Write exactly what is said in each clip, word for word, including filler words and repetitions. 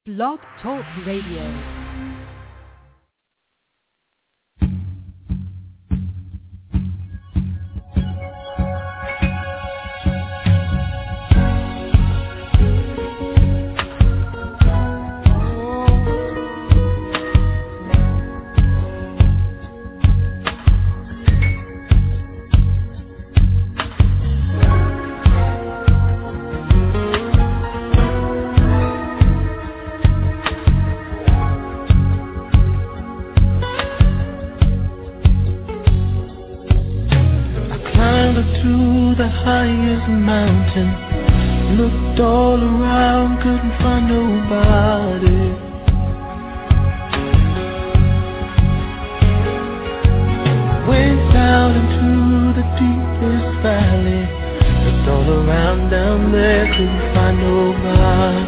Blog Talk Radio. Looked all around, couldn't find nobody. Went down into the deepest valley. Looked all around down there, couldn't find nobody.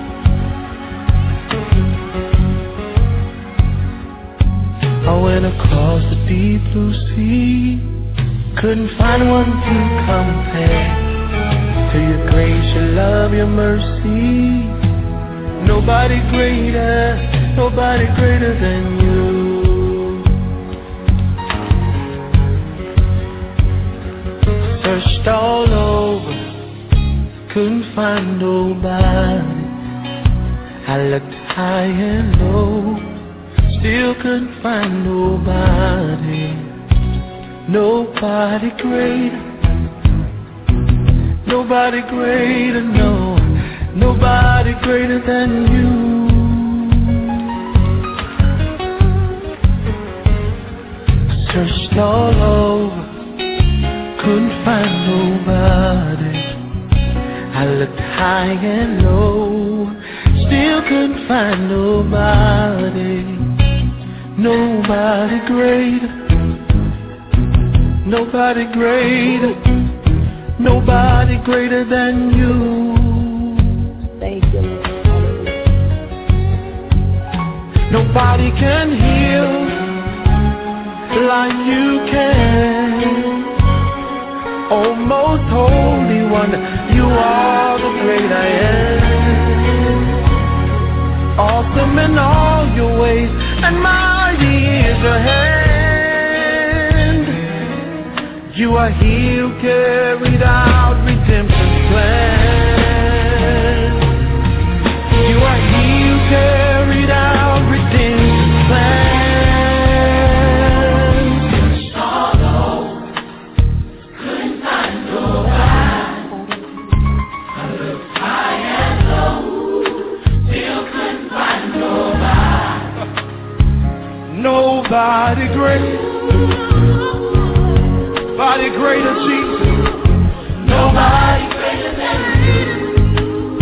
I went across the deep blue sea, couldn't find one to compare to your grace, your love, your mercy. Nobody greater, nobody greater than you. Searched all over, couldn't find nobody. I looked high and low, still couldn't find nobody. Nobody greater, nobody greater, no, nobody greater than you. I searched all over, couldn't find nobody. I looked high and low, still couldn't find nobody. Nobody greater, nobody greater, nobody greater than you. Thank you, Lord. Nobody can heal like you can. Oh, most holy one, you are the great I am. Awesome in all your ways, and mighty is your hand. You are he who carried out redemption's plan. You are he who carried out redemption's plan. Searched all over, couldn't find nobody. I looked high and low, still couldn't find nobody. Nobody great. Nobody greater, Jesus. Nobody greater than you.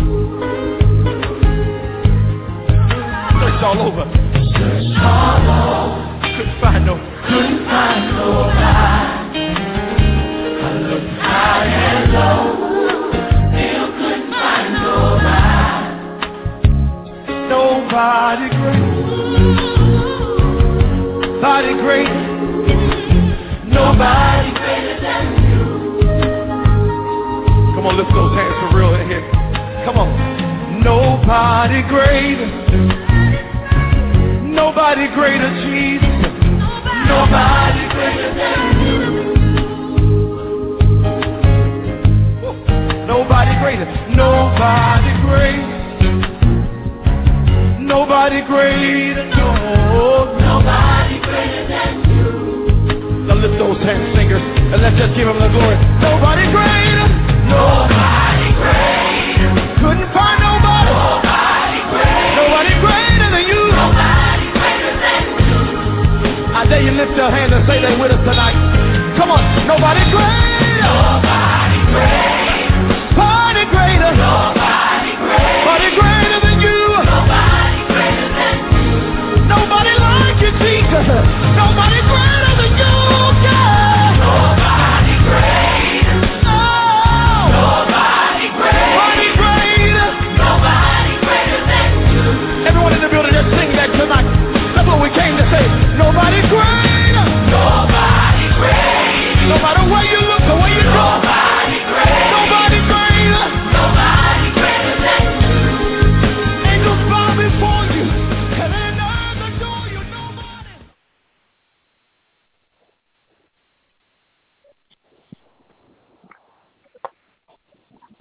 Search all over. Search all over. Couldn't find no. Couldn't find nobody. I looked high and low, still couldn't find nobody. Nobody great. Nobody great. Nobody greater than you. Come on, lift those hands for real in here. Come on. Nobody greater. Nobody greater, Jesus. Nobody greater than you. Nobody greater. Nobody greater. Nobody greater. No. Nobody greater than you. Now lift those hands, singers, and let's just give him the glory. Nobody greater. Nobody greater. Couldn't find nobody. Nobody greater. Nobody greater than you. Nobody greater than you. I dare you lift your hands and say they with us tonight. Come on. Nobody greater. Nobody greater. Nobody greater. Nobody greater. Nobody greater than you. Nobody greater than you. Nobody like you, Jesus. Nobody greater than you. Nobody greater. Oh. Nobody greater. Nobody greater.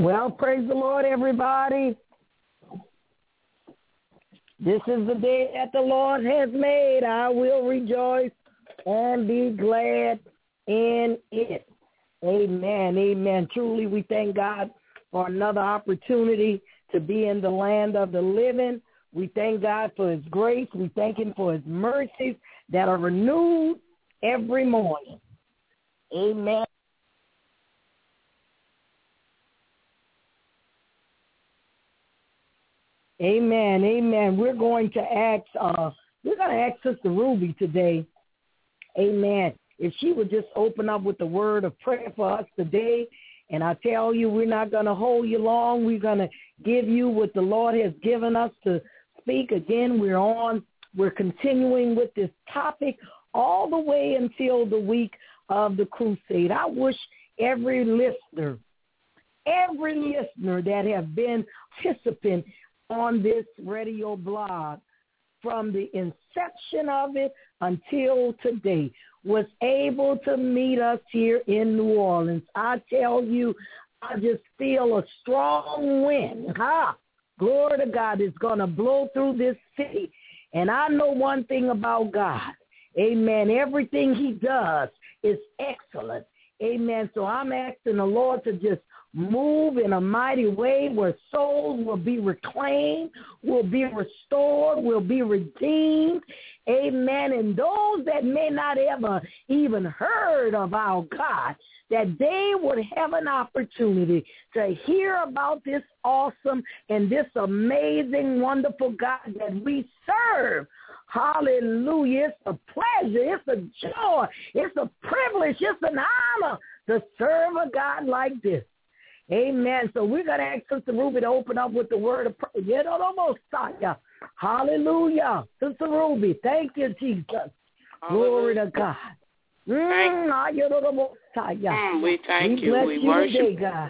Well, praise the Lord, everybody. This is the day that the Lord has made. I will rejoice and be glad in it. Amen, amen. Truly, we thank God for another opportunity to be in the land of the living. We thank God for his grace. We thank him for his mercies that are renewed every morning. Amen. Amen, amen. We're going to ask, uh, we're going to ask Sister Ruby today, amen, if she would just open up with the word of prayer for us today. And I tell you, we're not going to hold you long. We're going to give you what the Lord has given us to speak. Again, we're on, we're continuing with this topic all the way until the week of the crusade. I wish every listener, every listener that have been participant on this radio blog from the inception of it until today was able to meet us here in New Orleans. I tell you, I just feel a strong wind. Ha! Glory to God is going to blow through this city. And I know one thing about God. Amen. Everything he does is excellent. Amen. So I'm asking the Lord to just move in a mighty way where souls will be reclaimed, will be restored, will be redeemed. Amen. And those that may not ever even heard of our God, that they would have an opportunity to hear about this awesome and this amazing, wonderful God that we serve. Hallelujah. It's a pleasure. It's a joy. It's a privilege. It's an honor to serve a God like this. Amen. So we're going to ask Sister Ruby to open up with the word of prayer. Hallelujah. Sister Ruby, thank you, Jesus. Hallelujah. Glory to God. Thank you. Mm, we thank we you. Bless we you worship today, God.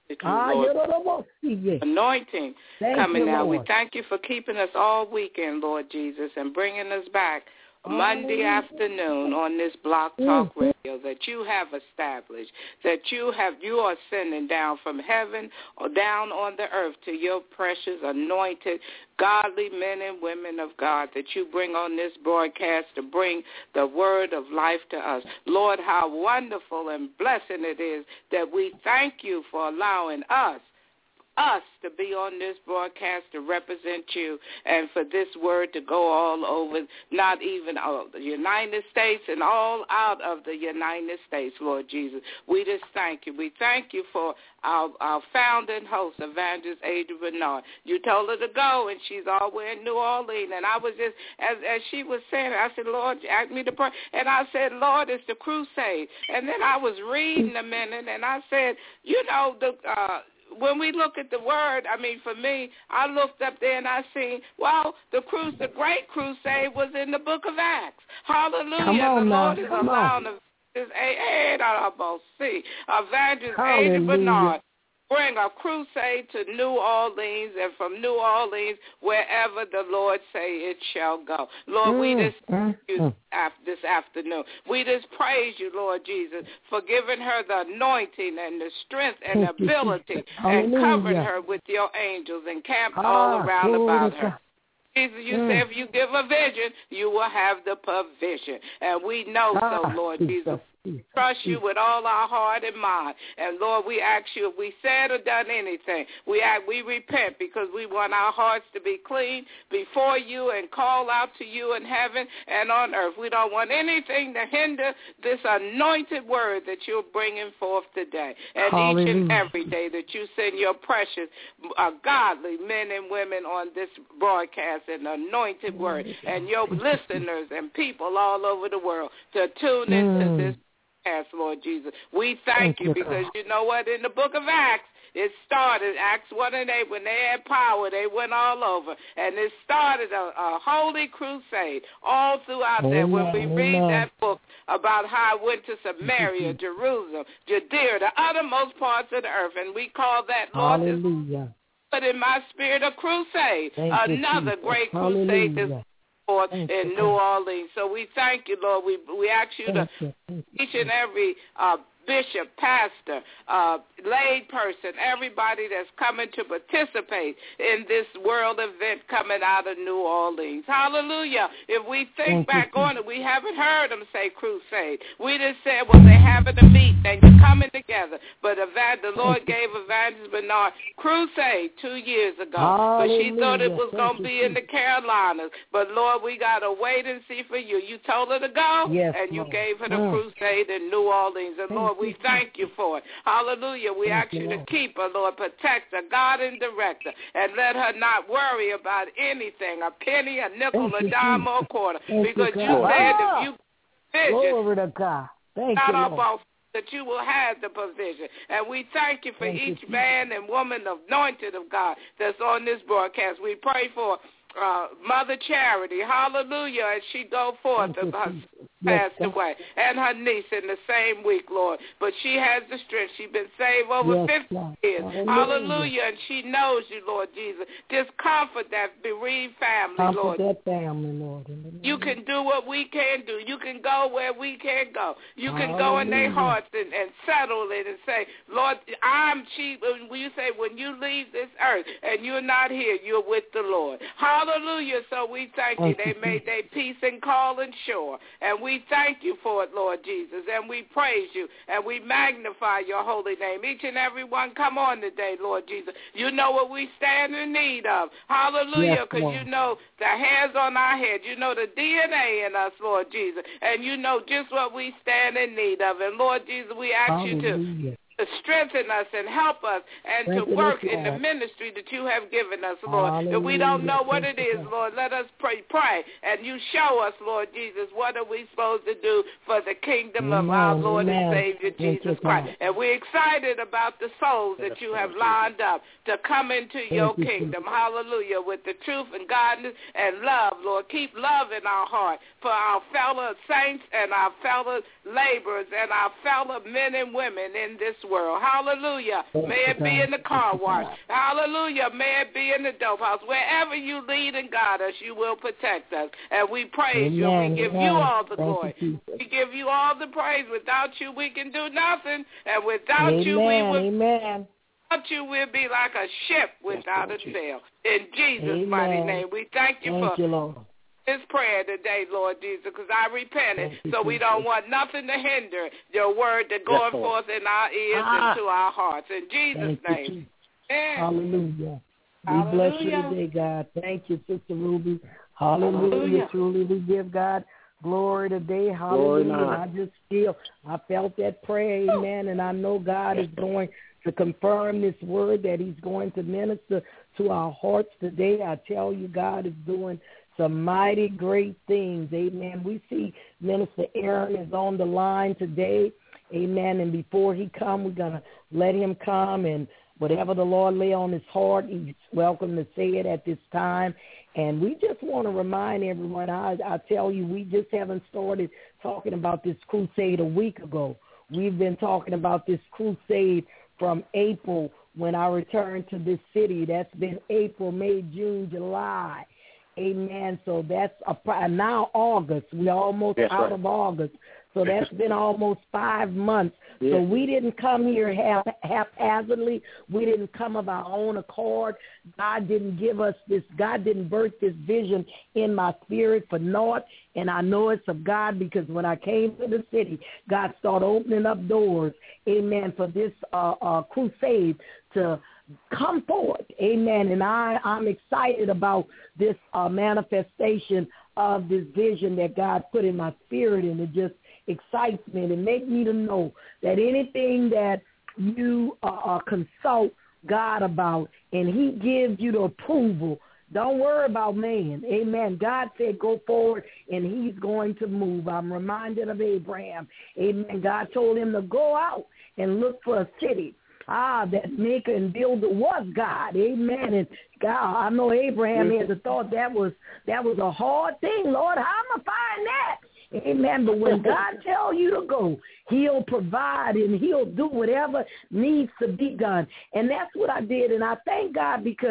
you, anointing thank coming you, out. Lord. We thank you for keeping us all weekend, Lord Jesus, and bringing us back Monday afternoon on this Block Talk mm-hmm. Radio that you have established, that you have you are sending down from heaven or down on the earth to your precious, anointed, godly men and women of God that you bring on this broadcast to bring the word of life to us. Lord, how wonderful and blessing it is that we thank you for allowing us us to be on this broadcast to represent you and for this word to go all over, not even uh, the United States and all out of the United States, Lord Jesus. We just thank you. We thank you for our, our founding host, Evangelist Adrian Bernard. You told her to go, and she's all the way in New Orleans. And I was just, as, as she was saying, I said, Lord, ask me to pray. And I said, Lord, it's the crusade. And then I was reading a minute, and I said, you know, the uh, when we look at the word, I mean, for me, I looked up there and I seen, well, the cruise, the great crusade was in the book of Acts. Hallelujah. Come on, the Lord now. is Come allowing on. Evangelist Adrian Bernard bring a crusade to New Orleans, and from New Orleans, wherever the Lord say it shall go. Lord, mm, we just thank you this afternoon. We just praise you, Lord Jesus, for giving her the anointing and the strength and the ability and covering her with your angels and camped ah, all around about her. Jesus, you mm. say if you give a vision, you will have the provision. And we know ah, so, Lord Jesus. Trust you with all our heart and mind. And, Lord, we ask you if we said or done anything, we ask, we repent because we want our hearts to be clean before you and call out to you in heaven and on earth. We don't want anything to hinder this anointed word that you're bringing forth today. And Hallelujah. Each and every day that you send your precious, uh, godly men and women on this broadcast and anointed word and your listeners and people all over the world to tune into mm. this. Lord Jesus, we thank, thank you because God. You know what? In the book of Acts, it started, Acts one and eight, when they had power, they went all over. And it started a, a holy crusade all throughout Amen. There. When we Amen. Read that book about how it went to Samaria, Jerusalem, Judea, the uttermost parts of the earth, and we call that, Lord, Hallelujah. But in my spirit, a crusade, thank another you, great Hallelujah. crusade is forth in New Orleans. So we thank you, Lord. We we ask you to each and every uh, bishop, pastor, uh, lay person, everybody that's coming to participate in this world event coming out of New Orleans. Hallelujah. If we think Thank back you. on it, we haven't heard them say crusade. We just said, well, they're having a meet and you're coming together. But the Lord gave Evangelist Bernard crusade two years ago. Hallelujah. But she thought it was going to be in the Carolinas. But, Lord, we got to wait and see for you. You told her to go, yes, and you Lord. gave her the mm. crusade in New Orleans. And, Lord, we thank you for it. Hallelujah. We thank ask you, you to keep her, Lord, protect her, God and direct her, and let her not worry about anything, a penny, a nickel, thank a dime, you. or a quarter. Thank because you, you said ah, if you vision, glory to God. Thank you, Lord. that you will have the provision. And we thank you for thank each you, man and woman anointed of God that's on this broadcast. We pray for uh, Mother Charity, hallelujah, as she go forth, Thank her you, passed yes, away, and her niece in the same week, Lord. But she has the strength. She's been saved over yes, fifty Lord. years. Hallelujah. Hallelujah. And she knows you, Lord Jesus. Just comfort that bereaved family, comfort Lord. that family, Lord. In the name You can do what we can do. You can go where we can't go. You can Hallelujah. go in their hearts and, and settle it and say, Lord, I'm cheap. When you say, when you leave this earth and you're not here, you're with the Lord. Hallelujah. So we thank you. They made their peace and call and shore. And we thank you for it, Lord Jesus. And we praise you. And we magnify your holy name. Each and every one come on today, Lord Jesus. You know what we stand in need of. Hallelujah. Because yes, you know the hairs on our head. You know the D N A in us, Lord Jesus. And you know just what we stand in need of. And, Lord Jesus, we ask Hallelujah. you to to strengthen us and help us and Strengthen to work us, in the ministry that you have given us, Lord. Hallelujah. If we don't know what it is, Lord, let us pray, pray, and you show us, Lord Jesus, what are we supposed to do for the kingdom Amen. of our Lord Amen. and Savior, Thank Jesus you, Christ. And we're excited about the souls that you have lined up to come into your you, kingdom. Hallelujah. With the truth and godliness and love, Lord. Keep love in our heart for our fellow saints and our fellow laborers and our fellow men and women in this world. Hallelujah. May it be in the car wash. Hallelujah. May it be in the dope house. Wherever you lead and guide us, you will protect us. And we praise Amen. you. We give Amen. you all the Thank glory. You, we give you all the praise. Without you, we can do nothing. And without Amen. you, we will. Amen. Without you, we'll be like a ship without a sail. In Jesus' Amen. mighty name, we thank you thank for you, Lord. this prayer today, Lord Jesus, because I repented, you, so we don't want nothing to hinder your word to going yes, forth in our ears ah. and to our hearts. In Jesus' Thank name. You, Hallelujah. Hallelujah. We bless you today, God. Thank you, Sister Ruby. Hallelujah. Hallelujah. Truly, we give God glory today. Hallelujah. Glory I just feel, I felt that prayer, amen, and I know God is going to confirm this word that he's going to minister to our hearts today. I tell you, God is doing some mighty great things. Amen. We see Minister Aaron is on the line today. Amen. And before he come, we're going to let him come, and whatever the Lord lay on his heart, he's welcome to say it at this time. And we just want to remind everyone, I, I tell you, we just haven't started talking about this crusade a week ago. We've been talking about this crusade from April when I returned to this city. That's been April, May, June, July. Amen. So that's a, now August. We're almost yes, out right. of August. So that's been almost five months. Yeah. So we didn't come here half, haphazardly. We didn't come of our own accord. God didn't give us this. God didn't birth this vision in my spirit for naught. And I know it's of God because when I came to the city, God started opening up doors, amen, for this uh, uh, crusade to come forward, amen. And I, I'm excited about this uh, manifestation of this vision that God put in my spirit, and it just excites me and it makes me to know that anything that you uh, uh, consult God about and he gives you the approval, don't worry about man. Amen. God said go forward and he's going to move. I'm reminded of Abraham. Amen. God told him to go out and look for a city. Ah, that maker and builder was God. Amen. And God, I know Abraham had the thought that was that was a hard thing. Lord, how am I find that? Amen. But when God tells you to go, he'll provide and he'll do whatever needs to be done. And that's what I did. And I thank God because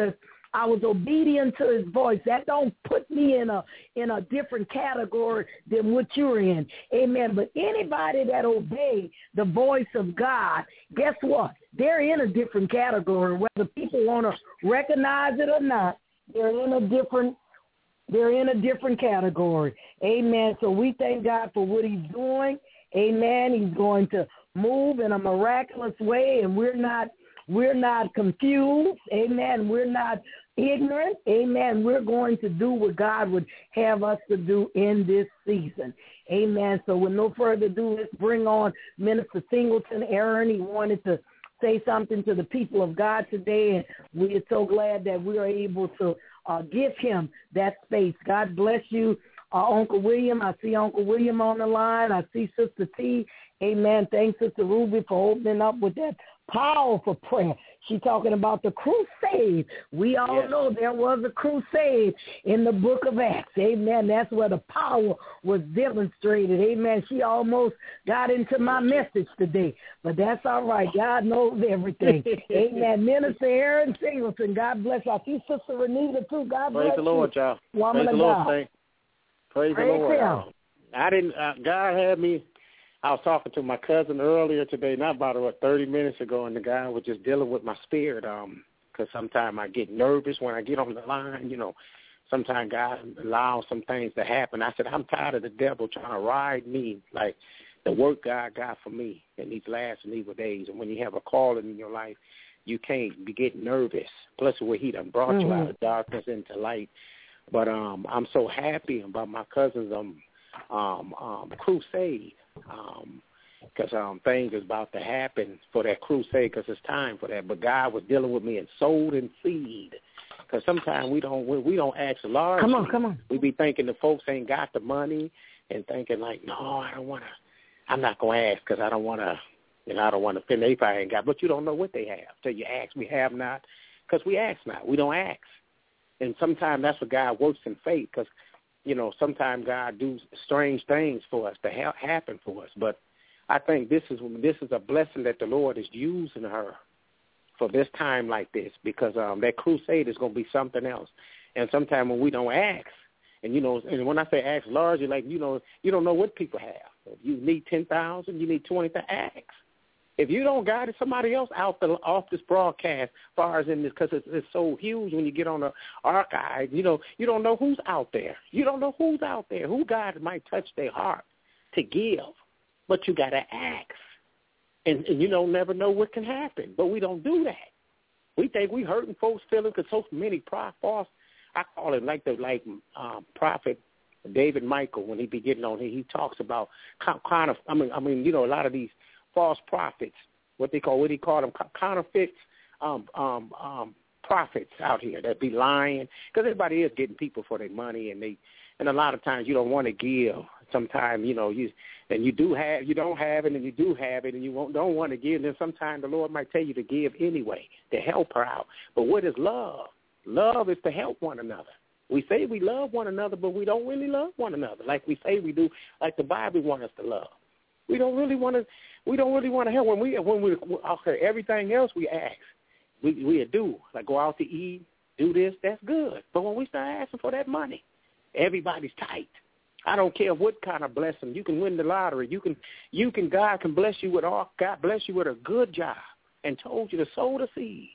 I was obedient to his voice. That don't put me in a in a different category than what you're in. Amen. But anybody that obey the voice of God, guess what? They're in a different category. Whether people want to recognize it or not, they're in a different they're in a different category. Amen. So we thank God for what he's doing. Amen. He's going to move in a miraculous way, and we're not We're not confused. Amen. We're not ignorant. Amen. We're going to do what God would have us to do in this season. Amen. So with no further ado, let's bring on Minister Singleton. Aaron, he wanted to say something to the people of God today, and we are so glad that we are able to uh, give him that space. God bless you, uh, Uncle William. I see Uncle William on the line. I see Sister T. Amen. Thanks, Sister Ruby, for opening up with that powerful prayer. She's talking about the crusade. We all yes. know there was a crusade in the book of Acts. Amen. That's where the power was demonstrated. Amen. She almost got into my message today, but that's all right. God knows everything. Amen. Minister Aaron Singleton, God bless you. I see Sister Renita, too. God Praise bless the Lord, you. y'all. Woman Praise of the Lord, God. Saint. Praise, Praise the Lord. him. I didn't, uh, God had me. I was talking to my cousin earlier today, not about what thirty minutes ago, and the guy was just dealing with my spirit. Um, because sometimes I get nervous when I get on the line. You know, sometimes God allows some things to happen. I said, I'm tired of the devil trying to ride me, like the work God got for me in these last and evil days. And when you have a calling in your life, you can't be getting nervous. Plus, where He done brought mm-hmm. you out of darkness into light. But um, I'm so happy about my cousin's um, um, um, crusade. Um, because um, things is about to happen for that crusade, because it's time for that. But God was dealing with me in soul and seed, because sometimes we don't we, we don't ask large. Come on, come on. We be thinking the folks ain't got the money, and thinking like, no, I don't want to. I'm not gonna ask because I don't want to. You know, I don't want to offend. They probably ain't got, but you don't know what they have till you ask. We have not, because we ask not. We don't ask, and sometimes that's what God works in faith, because. You know, sometimes God do strange things for us to ha- happen for us. But I think this is this is a blessing that the Lord is using her for this time like this, because um, that crusade is going to be something else. And sometimes when we don't ask, and, you know, and when I say ask largely, like, you know, you don't know what people have. If you need ten thousand, you need twenty thousand, ask. If you don't got it, somebody else out the, off this broadcast, as far as in this, because it's, it's so huge when you get on the archive, you know, you don't know who's out there. You don't know who's out there, who God might touch their heart to give, but you got to ask. And, and you don't never know what can happen, but we don't do that. We think we hurting folks' feelings because so many pro- false, I call it like the like um, prophet David Michael, when he be getting on here, he talks about kind of, I mean, I mean, you know, a lot of these false prophets, what they call, what he call them, counterfeit um, um, um, prophets out here that be lying, because everybody is getting people for their money, and they, and a lot of times you don't want to give. Sometimes, you know, you and you do have, you don't have it, and you do have it, and you won't, don't want to give. And then sometimes the Lord might tell you to give anyway to help her out. But what is love? Love is to help one another. We say we love one another, but we don't really love one another like we say we do, like the Bible wants us to love. We don't really want to. We don't really want to help when we when we okay, everything else we ask, we we do, like go out to eat, do this, that's good. But when we start asking for that money, everybody's tight. I don't care what kind of blessing. You can win the lottery. You can you can God can bless you with all God bless you with a good job and told you to sow the seed.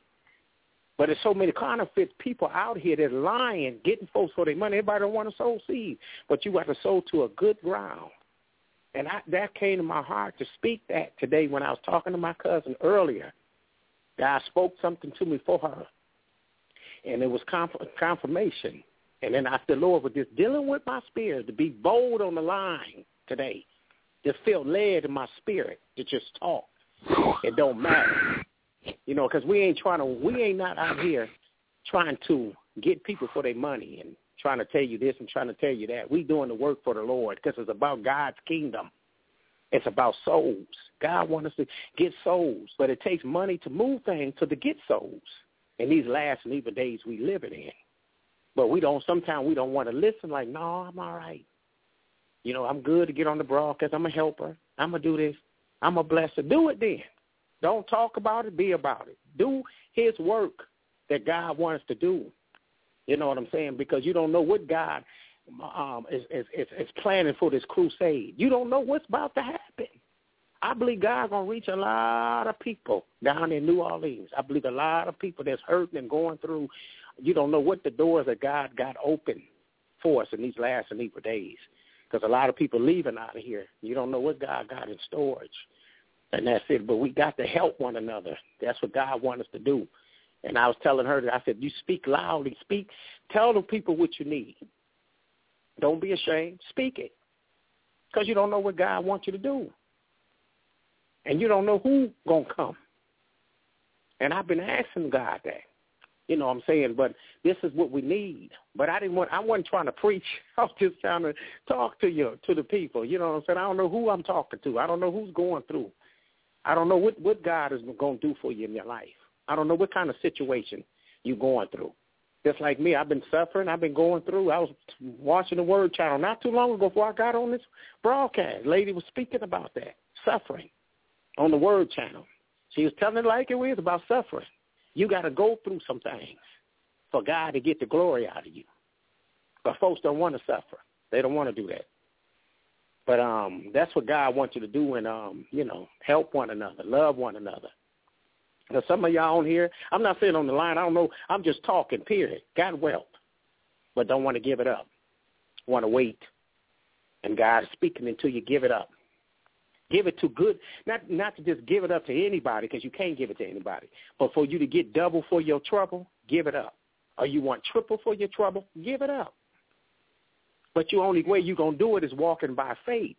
But there's so many counterfeit people out here that lying, getting folks for their money. Everybody don't want to sow seed, but you got to sow to a good ground. And I, that came to my heart to speak that today when I was talking to my cousin earlier. God spoke something to me for her, and it was conf- confirmation. And then I said, Lord, was just dealing with my spirit to be bold on the line today, to feel led in my spirit to just talk. It don't matter, you know, because we ain't trying to, we ain't not out here trying to get people for their money and trying to tell you this and trying to tell you that. We doing the work for the Lord because it's about God's kingdom. It's about souls. God wants us to get souls, but it takes money to move things to the get souls in these last and evil days we living in. But we don't, sometimes we don't want to listen like, no, I'm all right. You know, I'm good to get on the broadcast. I'm a helper. I'm going to do this. I'm a blesser. Do it then. Don't talk about it. Be about it. Do his work that God wants to do. You know what I'm saying? Because you don't know what God um, is, is, is, is planning for this crusade. You don't know what's about to happen. I believe God's going to reach a lot of people down in New Orleans. I believe a lot of people that's hurting and going through. You don't know what the doors that God got open for us in these last and evil days, because a lot of people leaving out of here. You don't know what God got in storage, and that's it. But we got to help one another. That's what God wants us to do. And I was telling her that I said, you speak loudly. Speak. Tell the people what you need. Don't be ashamed. Speak it, because you don't know what God wants you to do. And you don't know who's going to come. And I've been asking God that. You know what I'm saying? But this is what we need. But I didn't want, I wasn't trying to preach. I was just trying to talk to you, to the people. You know what I'm saying? I don't know who I'm talking to. I don't know who's going through. I don't know what, what God is going to do for you in your life. I don't know what kind of situation you're going through. Just like me, I've been suffering. I've been going through. I was watching the Word Channel not too long ago before I got on this broadcast. Lady was speaking about that, suffering, on the Word Channel. She was telling it like it was about suffering. You got to go through some things for God to get the glory out of you. But folks don't want to suffer. They don't want to do that. But um, that's what God wants you to do, and, um, you know, help one another, love one another. Now, some of y'all on here, I'm not saying on the line, I don't know, I'm just talking, period. Got wealth, but don't want to give it up. Want to wait. And God is speaking until you give it up. Give it to good, not not to just give it up to anybody, because you can't give it to anybody, but for you to get double for your trouble, give it up. Or you want triple for your trouble, give it up. But the only way you're going to do it is walking by faith.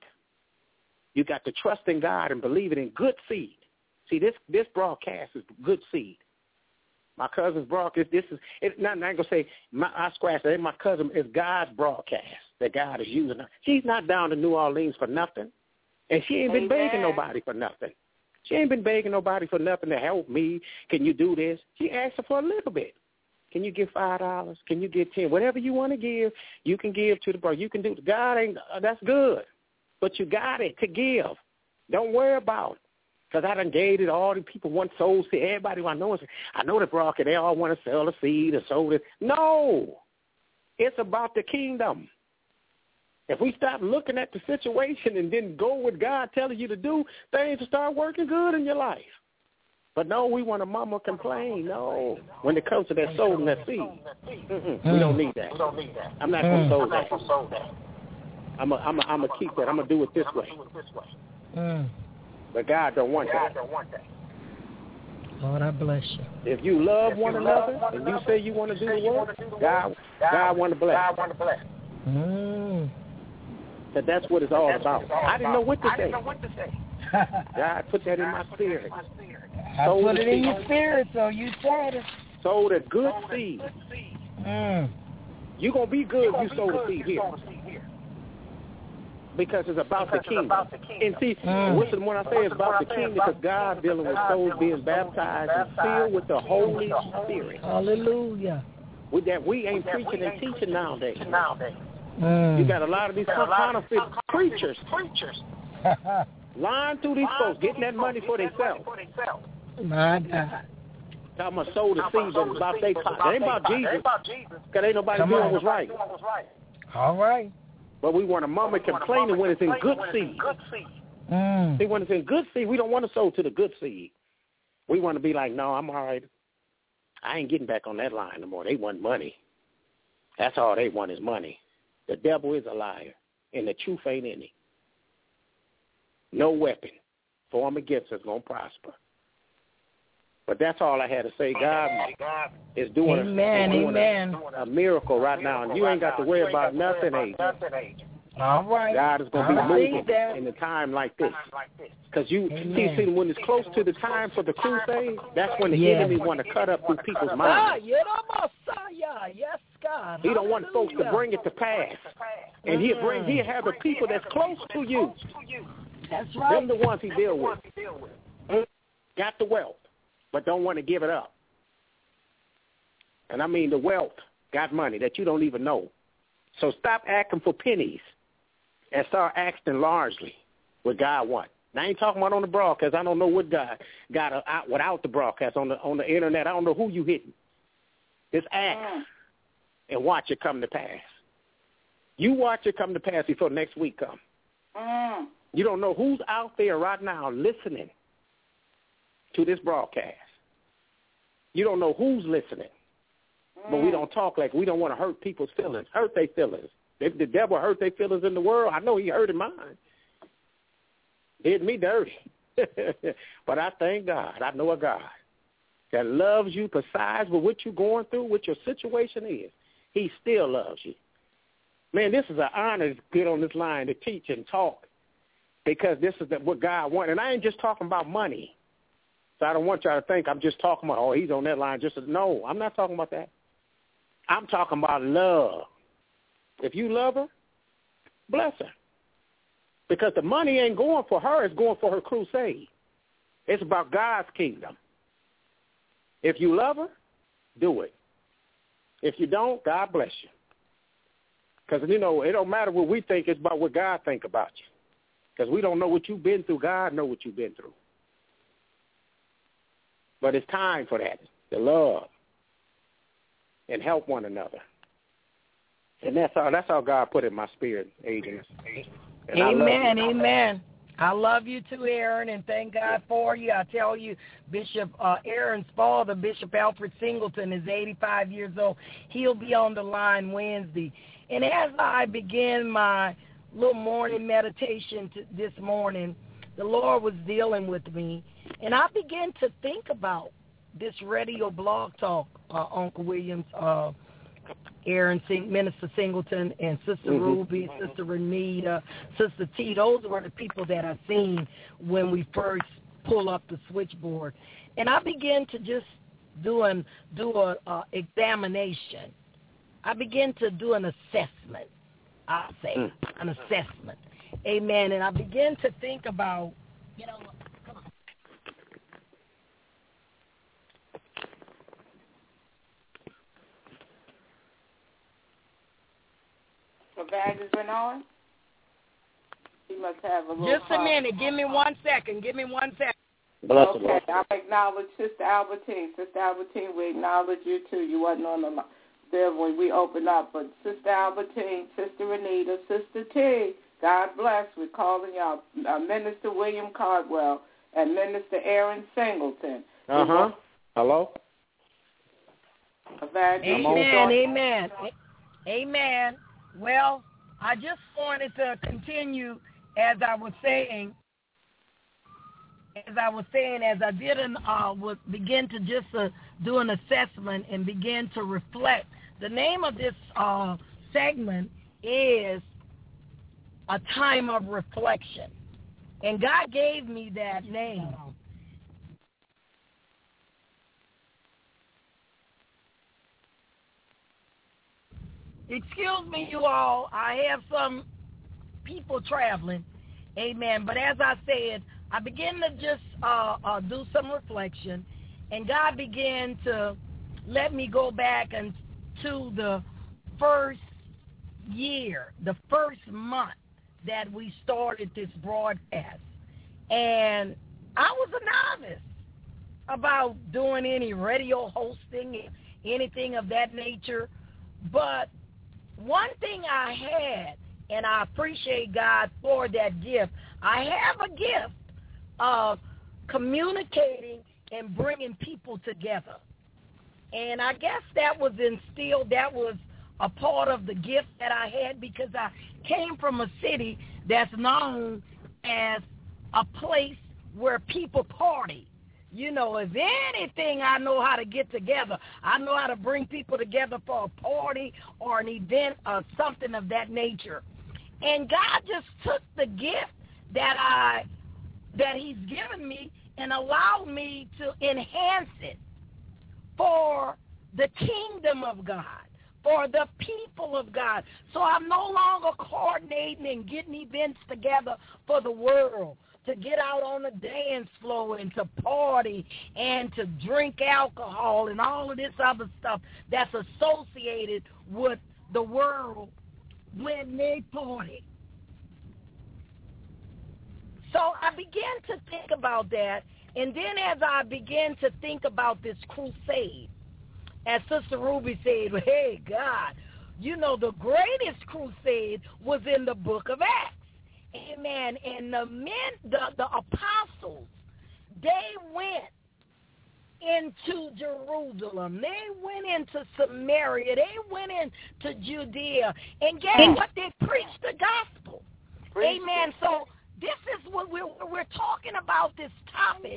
You got to trust in God and believe it in good seed. See, this this broadcast is good seed. My cousin's broadcast, this is, it, not, not going to say, my, I scratched that, my cousin, is God's broadcast that God is using. She's not down to New Orleans for nothing. And she ain't been Amen. begging nobody for nothing. She ain't been begging nobody for nothing to help me. Can you do this? She asked her for a little bit. Can you give five dollars? Can you give ten? Whatever you want to give, you can give to the brother. You can do. God ain't. Uh, that's good, but you got it to give. Don't worry about it, because I done gave it. All the people want souls. To everybody I know. I know the broadcast. They all want to sell a seed or sow this. No, it's about the kingdom. If we stop looking at the situation and then go with God telling you to do, things will start working good in your life. But no, we want to mama complain. No, when it comes to that soul and that seed, mm-mm, we don't need that. I'm not going to sow that. I'm going I'm I'm to keep that. I'm going to do it this way. Mm. But God don't want that. Lord, I bless you. If you love one another and you say you want to do the work, God, God want to bless. Mm. But that's what it's all about. I didn't know what to say. God put that in my spirit. I Sow put the it in seed. your spirit, so you said it. Sow the good seed. Mm. You're going to be good if you sow the seed here. Because it's about the kingdom. And see, Mm. what's the one I say is about the kingdom, because God dealing with souls being baptized and filled with the Holy Spirit. Hallelujah. With that, we ain't preaching and teaching nowadays. Mm. You got a lot of these counterfeit preachers lying through these folks, getting that money for themselves. My God. Talking about sow the seed, but it's about they pot. It ain't about Jesus, because ain't nobody Come doing on. what's right. All right. But we want to mama complaining when it's in good seed. Mm. See, when it's in good seed, we don't want to sow to the good seed. We want to be like, no, I'm all right. I ain't getting back on that line no more. They want money. That's all they want is money. The devil is a liar, and the truth ain't in him. No weapon formed against us going to prosper. But that's all I had to say. God is doing, Amen, a, is doing amen. a, a miracle right now, and you ain't got to worry about nothing, Agent. All right. God is going to be I moving receive that. in a time like this. Because you Amen. see, see, when it's close to the time for the crusade, that's when the Yeah. enemy want to cut up through people's Ah, minds. you're the Messiah. Yes, God. He don't want folks to Hallelujah. bring it to pass. And he'll bring, he'll have the people that's close to you. That's right. Them the ones he deal with. Got the wealth, but don't want to give it up. And I mean the wealth, got money that you don't even know. So stop asking for pennies and start asking largely what God wants. Now, I ain't talking about on the broadcast. I don't know what God got out without the broadcast on the on the internet. I don't know who you hitting. Just ask. and watch it come to pass. You watch it come to pass before next week comes. Mm. You don't know who's out there right now listening to this broadcast. You don't know who's listening. Mm. But we don't talk like we don't want to hurt people's feelings, hurt their feelings. If the devil hurt their feelings in the world, I know he hurted mine. Did me dirty. But I thank God. I know a God that loves you besides with what you're going through, what your situation is. He still loves you. Man, this is an honor to get on this line to teach and talk because this is the, what God wants. And I ain't just talking about money. So I don't want y'all to think I'm just talking about, oh, he's on that line. Just No, I'm not talking about that. I'm talking about love. If you love her, bless her. Because the money ain't going for her. It's going for her crusade. It's about God's kingdom. If you love her, do it. If you don't, God bless you. Because, you know, it don't matter what we think. It's about what God think about you. Because we don't know what you've been through. God know what you've been through. But it's time for that, to love and help one another. And that's how, that's how God put it in my spirit, agents. And amen, I amen. I love you too, Aaron, and thank God for you. I tell you, Bishop uh, Aaron's father, Bishop Alfred Singleton, is eighty-five years old. He'll be on the line Wednesday. And as I begin my little morning meditation to this morning, the Lord was dealing with me, and I began to think about this radio blog talk, uh, Uncle Williams, uh, Aaron, Sing, Minister Singleton, and Sister mm-hmm. Ruby, Sister Renita, Sister T. Those were the people that I seen when we first pull up the switchboard. And I began to just do an do a uh, examination. I began to do an assessment, I say, mm. an assessment. Amen. And I began to think about, you know, come on. Evangelist Bernard? He must have a little Just a minute. Give me one second. Give me one second. Bless okay, I acknowledge Sister Albertine. Sister Albertine, we acknowledge you too. You wasn't on the there when we opened up, but Sister Albertine, Sister Renita, Sister T, God bless. We're calling y'all uh, Minister William Cardwell and Minister Aaron Singleton. Uh-huh. Hello? Amen, amen. Amen. Well, I just wanted to continue as I was saying, as I was saying, as I didn't uh, was begin to just uh, do an assessment and begin to reflect. The name of this uh, segment is A Time of Reflection. And God gave me that name. Excuse me, you all. I have some people traveling. Amen. But as I said, I began to just uh, uh, do some reflection, and God began to let me go back and to the first year, the first month that we started this broadcast. And I was a novice about doing any radio hosting, anything of that nature. But one thing I had, and I appreciate God for that gift, I have a gift of communicating and bringing people together. And I guess that was instilled, that was a part of the gift that I had because I came from a city that's known as a place where people party. You know, if anything I know how to get together, I know how to bring people together for a party or an event or something of that nature. And God just took the gift that I that he's given me and allowed me to enhance it for the kingdom of God, for the people of God. So I'm no longer coordinating and getting events together for the world, to get out on the dance floor and to party and to drink alcohol and all of this other stuff that's associated with the world when they party. So I began to think about that, and then as I began to think about this crusade, as Sister Ruby said, hey, God, you know, the greatest crusade was in the book of Acts. Amen. And the men, the, the apostles, they went into Jerusalem. They went into Samaria. They went into Judea. And guess what? They preached the gospel. Preach Amen. It. So this is what we're, we're talking about, this topic.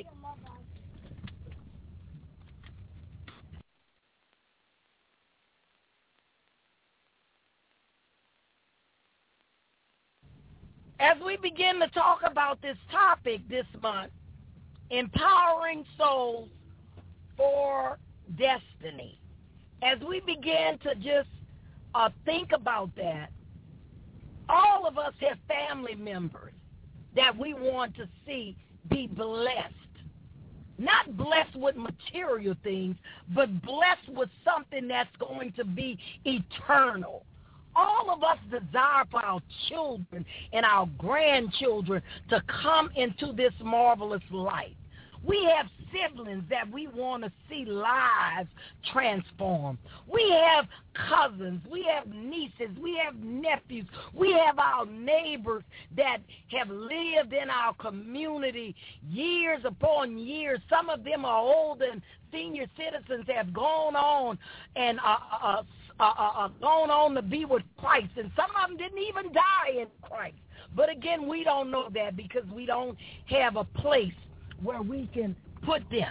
As we begin to talk about this topic this month, empowering souls for destiny. As we begin to just uh, think about that, all of us have family members that we want to see be blessed. Not blessed with material things, but blessed with something that's going to be eternal. All of us desire for our children and our grandchildren to come into this marvelous light. We have siblings that we want to see lives transformed. We have cousins. We have nieces. We have nephews. We have our neighbors that have lived in our community years upon years. Some of them are old and senior citizens have gone on and uh, uh, uh, uh, gone on to be with Christ. And some of them didn't even die in Christ. But again, we don't know that because we don't have a place where we can put them.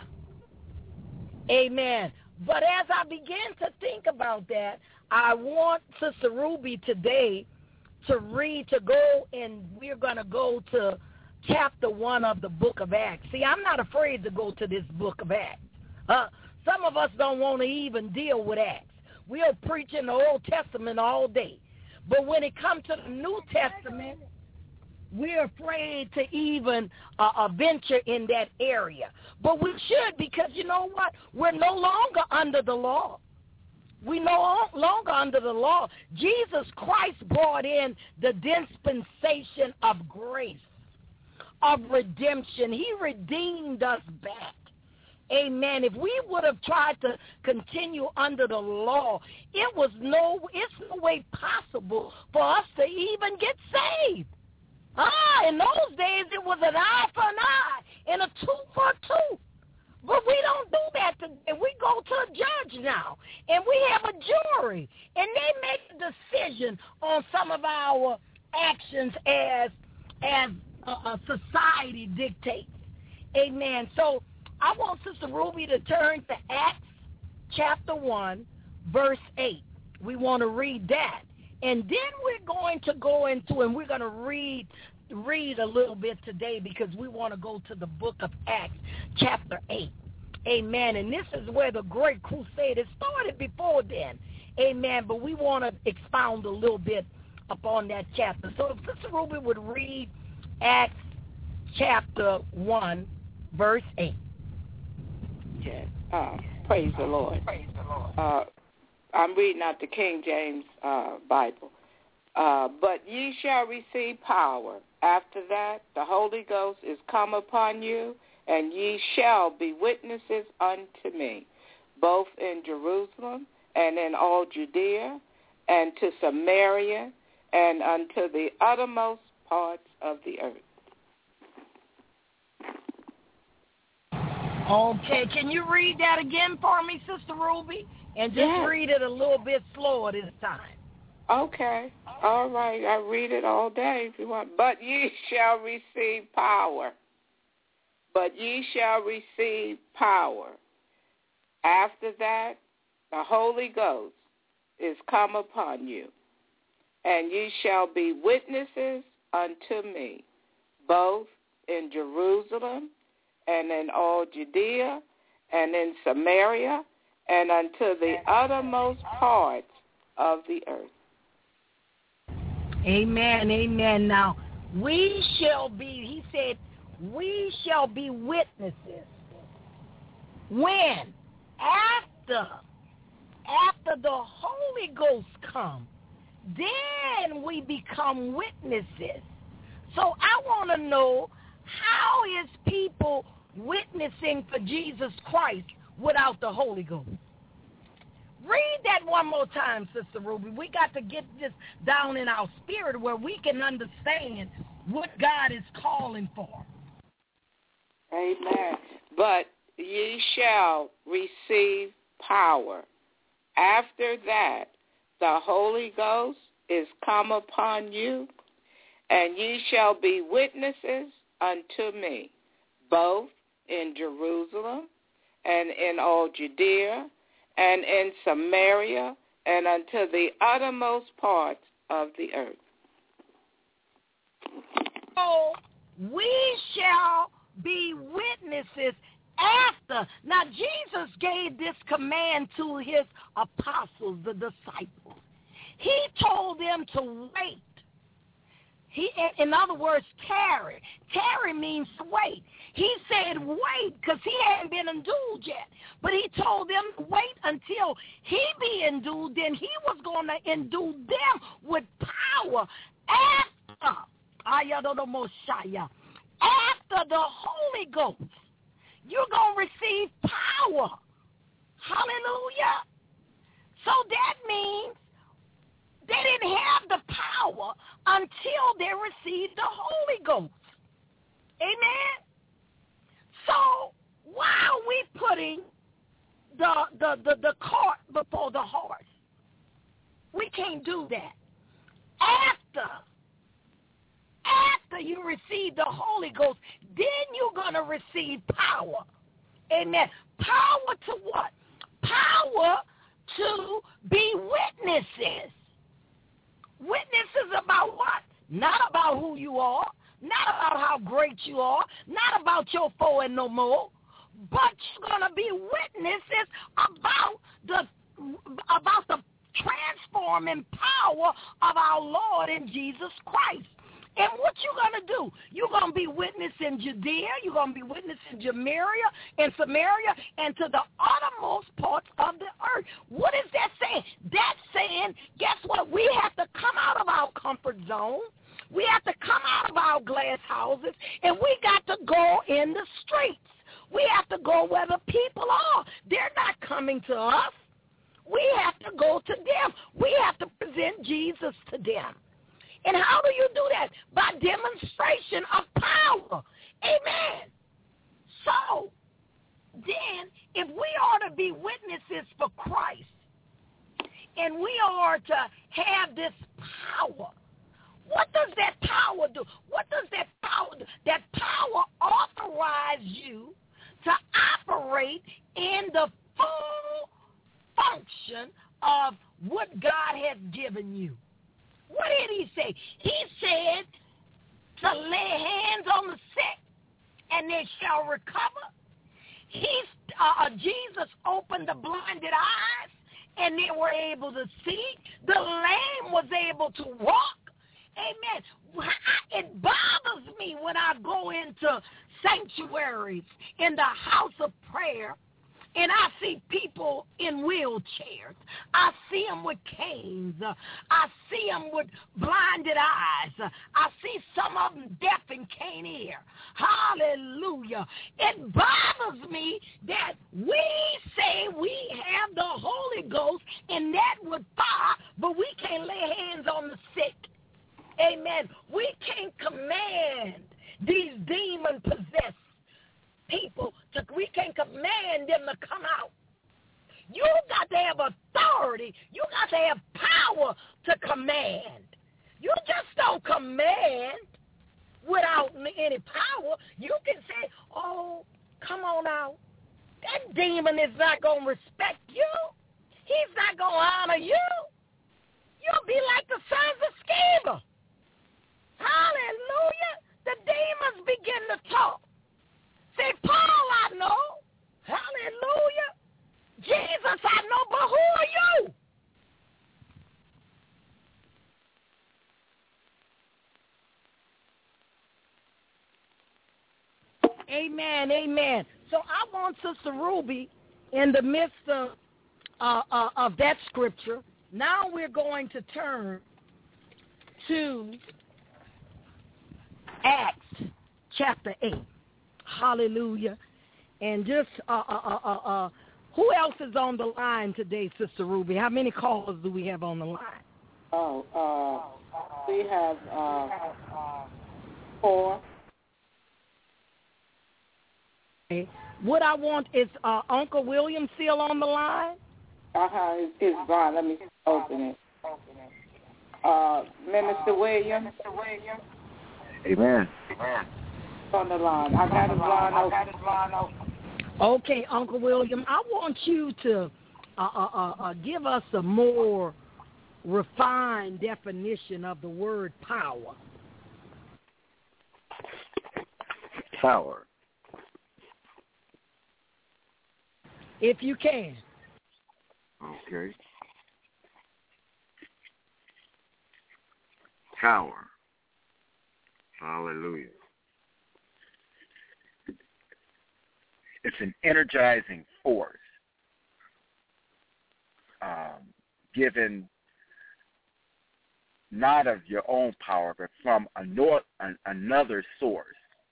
Amen. But as I begin to think about that, I want Sister Ruby today to read, to go, and we're going to go to chapter one of the book of Acts. See, I'm not afraid to go to this book of Acts. Uh, some of us don't want to even deal with Acts. We'll preach in the Old Testament all day. But when it comes to the New Testament, we're afraid to even uh, uh, venture in that area. But we should, because you know what? We're no longer under the law. We're no longer under the law. Jesus Christ brought in the dispensation of grace, of redemption. He redeemed us back. Amen. If we would have tried to continue under the law, it was no, it's no way possible for us to even get saved. Ah, in those days, it was an eye for an eye and a tooth for a tooth. But we don't do that today. We go to a judge now, and we have a jury, and they make a decision on some of our actions as as uh, society dictates. Amen. So I want Sister Ruby to turn to Acts chapter one, verse eight. We want to read that. And then we're going to go into, and we're going to read read a little bit today because we want to go to the book of Acts, chapter eight. Amen. And this is where the great crusade, it started before then. Amen. But we want to expound a little bit upon that chapter. So if Sister Ruby would read Acts chapter one, verse eight. Yes. Uh, praise the Lord. Praise the Lord. Uh, I'm reading out the King James uh, Bible. Uh, but ye shall receive power. After that, the Holy Ghost is come upon you, and ye shall be witnesses unto me, both in Jerusalem and in all Judea and to Samaria and unto the uttermost parts of the earth. Okay, can you read that again for me, Sister Ruby? And just yes. read it a little bit slower this time. Okay. All right. I read it all day if you want. But ye shall receive power. But ye shall receive power. After that, the Holy Ghost is come upon you. And ye shall be witnesses unto me, both in Jerusalem and in all Judea and in Samaria and unto the uttermost parts of the earth. Amen, amen. Now, we shall be, he said, we shall be witnesses. When? After, after the Holy Ghost comes, then we become witnesses. So I want to know, how is people witnessing for Jesus Christ without the Holy Ghost? Read that one more time, Sister Ruby. We got to get this down in our spirit where we can understand what God is calling for. Amen. But ye shall receive power. After that, the Holy Ghost is come upon you, and ye shall be witnesses unto me, both in Jerusalem and in all Judea and in Samaria and unto the uttermost parts of the earth. So we shall be witnesses after. Now, Jesus gave this command to his apostles, the disciples. He told them to wait. He, in other words, tarry. Tarry means to wait. He said wait because he hadn't been endued yet. But he told them to wait until he be endued. Then he was going to endue them with power after, after the Holy Ghost. You're going to receive power. Hallelujah. So that means they didn't have the power until they received the Holy Ghost. Amen? So why are we putting the, the, the, the cart before the horse? We can't do that. After, after you receive the Holy Ghost, then you're going to receive power. Amen. Power to what? Power to be witnesses. Witnesses about what? Not about who you are, not about how great you are, not about your foe and no more, but you're going to be witnesses about the about the transforming power of our Lord and Jesus Christ. And what you going to do? You're going to be witness in Judea. You're going to be witness in Samaria, and Samaria, and to the uttermost parts of the earth. What is that saying? That's saying, guess what? We have to come out of our comfort zone. We have to come out of our glass houses, and we got to go in the streets. We have to go where the people are. They're not coming to us. We have to go to them. We have to present Jesus to them. And how do you do that? By demonstration of power. Amen. So, then, if we are to be witnesses for Christ, and we are to have this power, what does that power do? What does that power do? That power authorizes you to operate in the full function of what God has given you. What did he say? He said to lay hands on the sick and they shall recover. He's, uh, Jesus opened the blinded eyes and they were able to see. The lame was able to walk. Amen. It bothers me when I go into sanctuaries in the house of prayer and I see people in wheelchairs. I see them with canes. I see them with blinded eyes. I see some of them deaf and can't hear. Hallelujah. It bothers me that we say we have the Holy Ghost and that with fire, but we can't lay hands on the sick. Amen. We can't command these demon-possessed people, to, we can command them to come out. You got to have authority. You got to have power to command. You just don't command without any power. You can say, oh, come on out. That demon is not going to respect you. He's not going to honor you. You'll be like the sons of Sceva. Hallelujah. The demons begin to talk. Say, Paul, I know. Hallelujah. Jesus, I know, but who are you? Amen, amen. So I want Sister Ruby, in the midst of, uh, uh, of that scripture, now we're going to turn to Acts chapter eight. Hallelujah. And just uh, uh, uh, uh, Who else is on the line today, Sister Ruby? How many callers do we have on the line? Oh, uh, we have uh, four. Okay. What I want is uh, Uncle William still on the line? Uh-huh, it's, it's gone. Let me open it. Uh, Minister Williams. Amen. On the line. I got his line open. Okay, Uncle William, I want you to uh, uh, uh, uh, give us a more refined definition of the word power. Power. If you can. Okay. Power. Hallelujah. It's an energizing force um, given not of your own power, but from another, another source.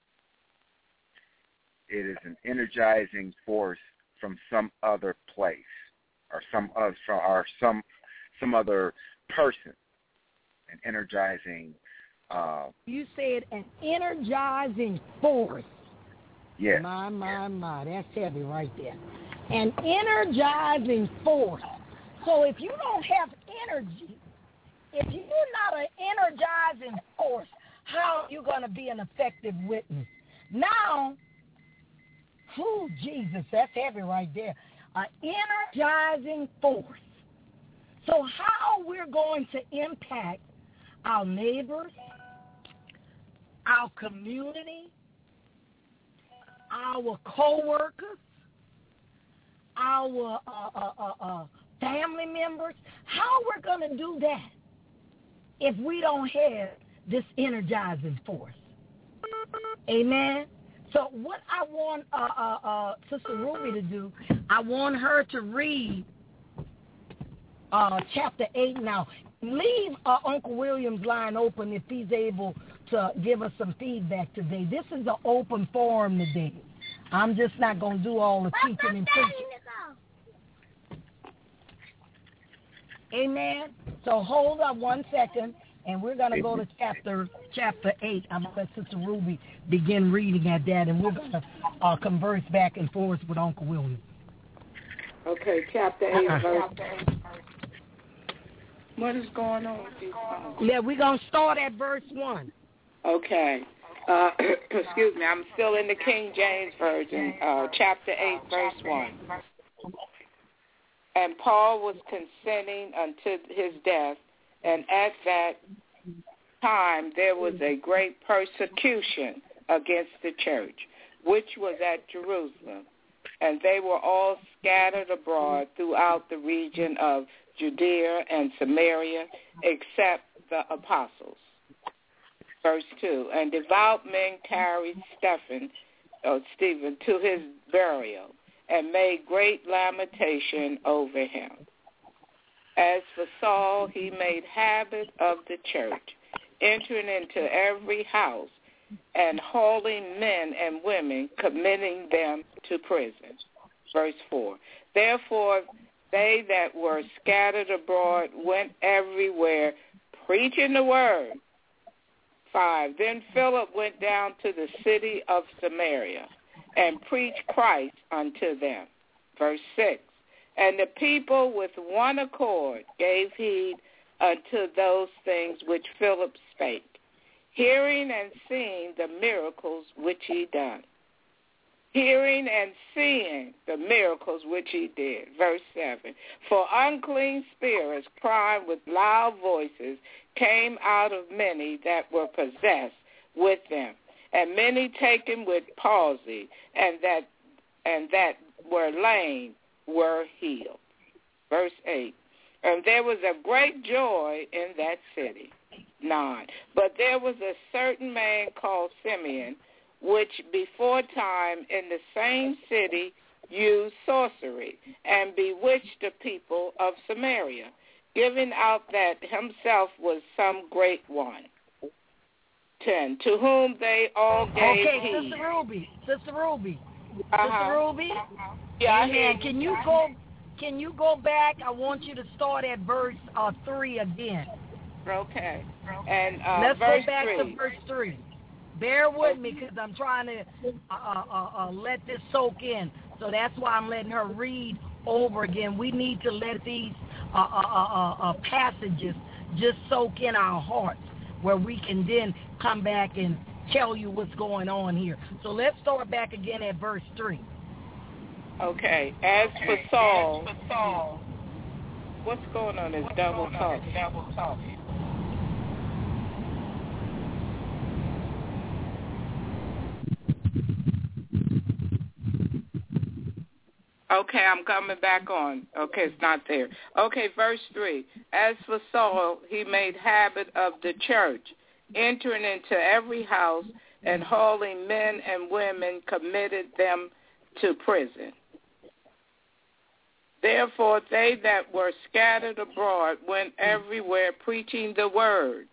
It is an energizing force from some other place, or some other, or some some other person. An energizing. Uh, you said an energizing force. Yes. My, my, my. That's heavy right there. An energizing force. So if you don't have energy, if you're not an energizing force, how are you going to be an effective witness? Now, oh, Jesus, that's heavy right there. An energizing force. So how we're going to impact our neighbors, our community, our co-workers, our uh, uh, uh, uh, family members, how we're going to do that if we don't have this energizing force? Amen? So what I want uh, uh, uh, Sister Ruby to do, I want her to read uh, chapter eight now. Leave uh, Uncle William's line open if he's able to give us some feedback today. This is an open forum today. I'm just not going to do all the teaching and preaching. Amen. So hold up one second, and we're going to go to chapter chapter eight. I'm going to let Sister Ruby begin reading at that, and we're going to uh, converse back and forth with Uncle William. Okay, chapter eight, verse. What is going on with these phones? Yeah, we're going to start at verse one. Okay. Uh, excuse me, I'm still in the King James Version, uh, chapter eight, verse one. And Paul was consenting unto his death, and at that time there was a great persecution against the church, which was at Jerusalem. And they were all scattered abroad throughout the region of Judea and Samaria, except the apostles. Verse two, and devout men carried Stephen, or Stephen to his burial, and made great lamentation over him. As for Saul, he made habit of the church, entering into every house, and hauling men and women, committing them to prison. Verse four, therefore they that were scattered abroad went everywhere, preaching the word. Five, then Philip went down to the city of Samaria and preached Christ unto them. Verse six, and the people with one accord gave heed unto those things which Philip spake, hearing and seeing the miracles which he done. Hearing and seeing the miracles which he did. Verse seven, for unclean spirits crying with loud voices came out of many that were possessed with them, and many taken with palsy, and that and that were lame were healed. Verse eight, and there was a great joy in that city. Nine, but there was a certain man called Simeon, which before time in the same city used sorcery, and bewitched the people of Samaria, giving out that himself was some great one. Ten, to whom they all gave okay, heed. Sister Ruby, Sister Ruby, Uh-huh. Sister Ruby? Yeah, Amen. Can you go can you go back? I want you to start at verse uh, three again. Okay. And uh, Let's verse go back three. to verse three. Bear with me because I'm trying to uh, uh, uh, let this soak in. So that's why I'm letting her read over again. We need to let these uh, uh, uh, uh, passages just soak in our hearts where we can then come back and tell you what's going on here. So let's start back again at verse three. Okay. As for Saul, As for Saul what's going on is double talking. Double talking. Okay, I'm coming back on. Okay, it's not there. Okay, verse three. As for Saul, he made habit of the church, entering into every house and hauling men and women, committed them to prison. Therefore, they that were scattered abroad went everywhere preaching the word.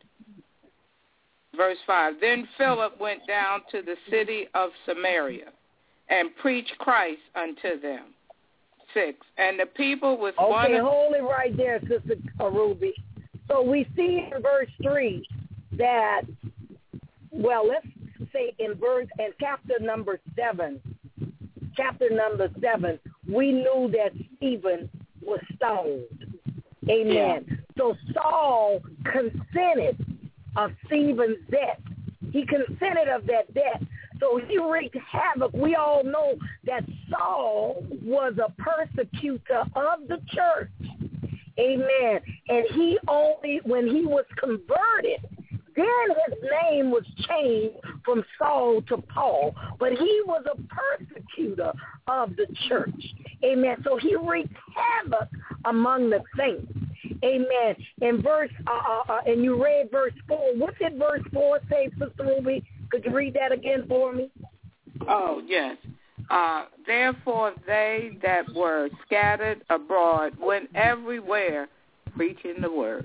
Verse five. Then Philip went down to the city of Samaria and preached Christ unto them. Six. And the people with okay, one... Okay, hold it right there, Sister Ruby. So we see in verse three that, well, let's say in verse, in chapter number seven, chapter number seven, we knew that Stephen was stoned. Amen. Yeah. So Saul consented of Stephen's death. He consented of that death. So he wreaked havoc. We all know that Saul was a persecutor of the church. Amen. And he only, when he was converted, then his name was changed from Saul to Paul. But he was a persecutor of the church. Amen. So he wreaked havoc among the saints. Amen. In verse, uh, uh, and you read verse four. What did verse four say, Sister Ruby? Could you read that again for me? Oh, yes. Uh, therefore, they that were scattered abroad went everywhere preaching the word.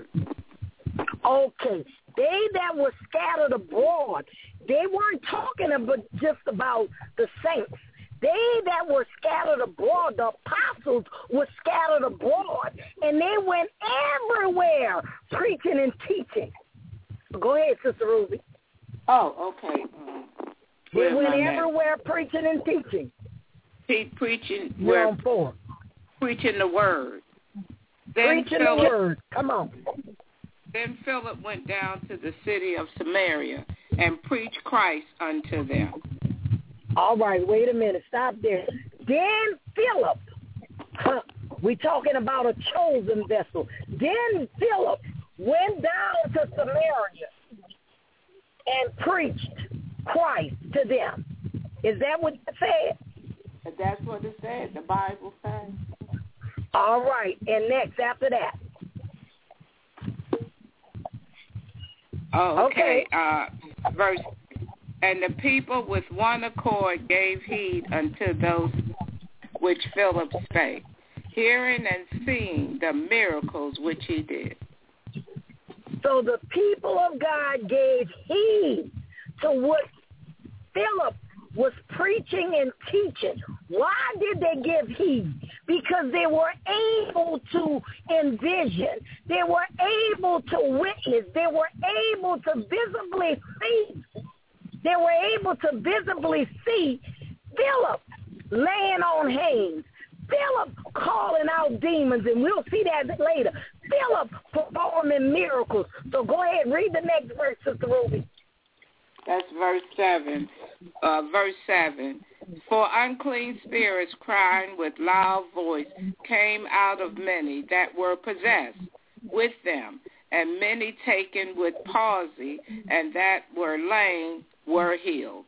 Okay. They that were scattered abroad, they weren't talking about just about the saints. They that were scattered abroad, the apostles were scattered abroad, and they went everywhere preaching and teaching. Go ahead, Sister Ruby. Oh, okay. Um, they went everywhere at? preaching and teaching. He preaching, You're on four. Preaching the word. Then preaching Philip, the word. Come on. Then Philip went down to the city of Samaria and preached Christ unto them. All right, wait a minute. Stop there. Then Philip, huh, we talking about a chosen vessel. Then Philip went down to Samaria and preached Christ to them. Is that what it said? That's what it said. The Bible says. All right. And next, after that. Oh, okay. okay. Uh, verse. And the people with one accord gave heed unto those which Philip spake, hearing and seeing the miracles which he did. So the people of God gave heed to what Philip was preaching and teaching. Why did they give heed? Because they were able to envision. They were able to witness. They were able to visibly see. They were able to visibly see Philip laying on hands, Philip calling out demons, and we'll see that later. Philip performing miracles. So go ahead, read the next verse, Sister Ruby. That's verse seven. Uh, verse seven. For unclean spirits crying with loud voice came out of many that were possessed with them, and many taken with palsy, and that were lame were healed.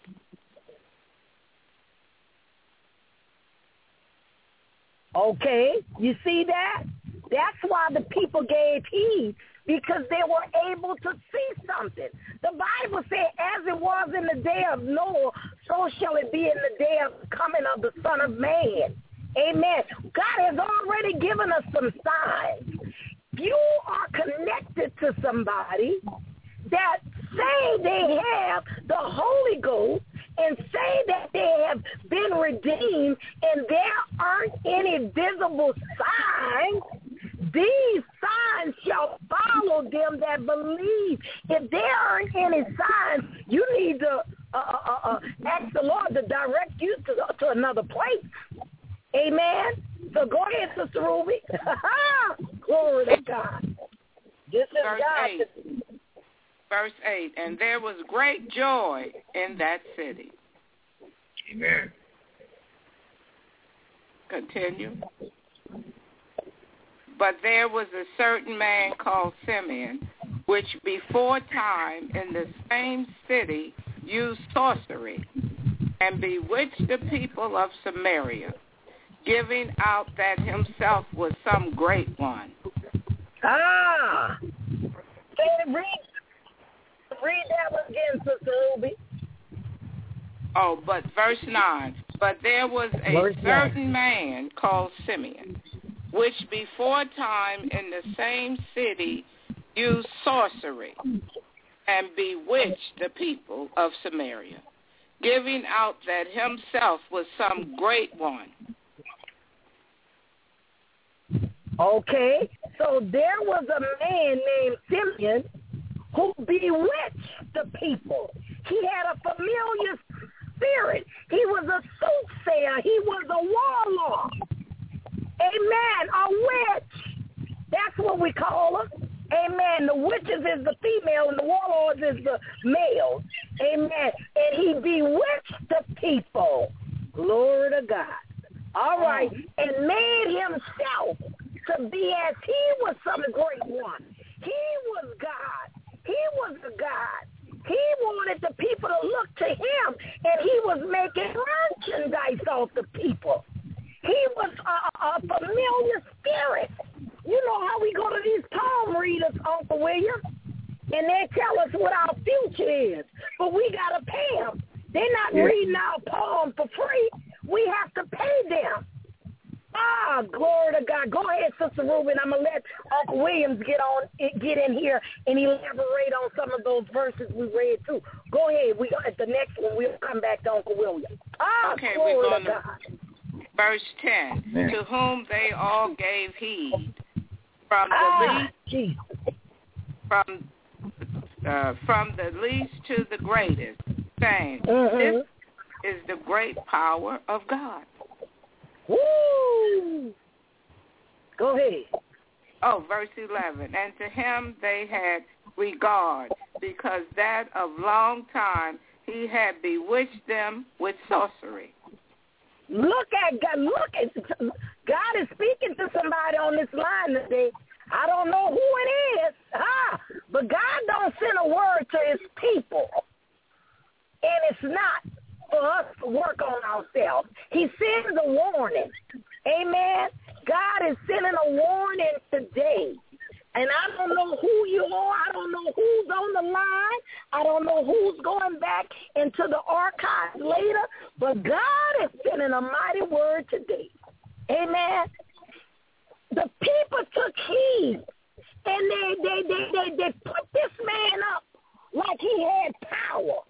Okay, you see that? That's why the people gave heed, because they were able to see something. The Bible said, as it was in the day of Noah, so shall it be in the day of the coming of the Son of Man. Amen. God has already given us some signs. You are connected to somebody that say they have the Holy Ghost and say that they have been redeemed and there aren't any visible signs, these signs shall follow them that believe. If there aren't any signs, you need to uh, uh, uh, ask the Lord to direct you to, to another place. Amen. So go ahead, Sister Ruby. Glory to God. This is Verse God. eight. Verse eight. And there was great joy in that city. Amen. Continue. But there was a certain man called Simeon, which before time in the same city used sorcery and bewitched the people of Samaria, giving out that himself was some great one. Ah! Say, read, read that one again, Sister Ruby. Oh, but verse nine. But there was a verse certain nine. man called Simeon, which before time in the same city used sorcery and bewitched the people of Samaria, giving out that himself was some great one. Okay, so there was a man named Simeon who bewitched the people. He had a familiar spirit. He was a soothsayer. He was a warlock. Amen. A witch. That's what we call her. Amen. The witches is the female and the warlords is the male. Amen. And he bewitched the people. Glory to God. All right. And made himself to be as he was some great one. He was God. He was the God. He wanted the people to look to him, and he was making merchandise off the people. He was a, a familiar spirit. You know how we go to these palm readers, Uncle William, and they tell us what our future is, but we got to pay them. They're not yeah. reading our palm for free. We have to pay them. Ah, glory to God. Go ahead, Sister Ruben. I'm going to let Uncle Williams get on, get in here and elaborate on some of those verses we read, too. Go ahead. We At the next one, we'll come back to Uncle William. Ah, okay, glory we're to going God. to verse ten. Amen. To whom they all gave heed, from the ah, least, Jesus. from uh, from the least to the greatest, saying, mm-hmm. This is the great power of God. Woo! Go ahead. Oh, verse eleven. And to him they had regard, because that of long time he had bewitched them with sorcery. Look at God. Look at God is speaking to somebody on this line today. I don't know who it is, ah, but God don't send a word to his people, and it's not for us to work on ourselves. He sends a warning. Amen. God is sending a warning today. And I don't know who you are. I don't know who's on the line. I don't know who's going back into the archives later. But God is sending a mighty word today. Amen. The people took heed. And they, they, they, they, they put this man up like he had power.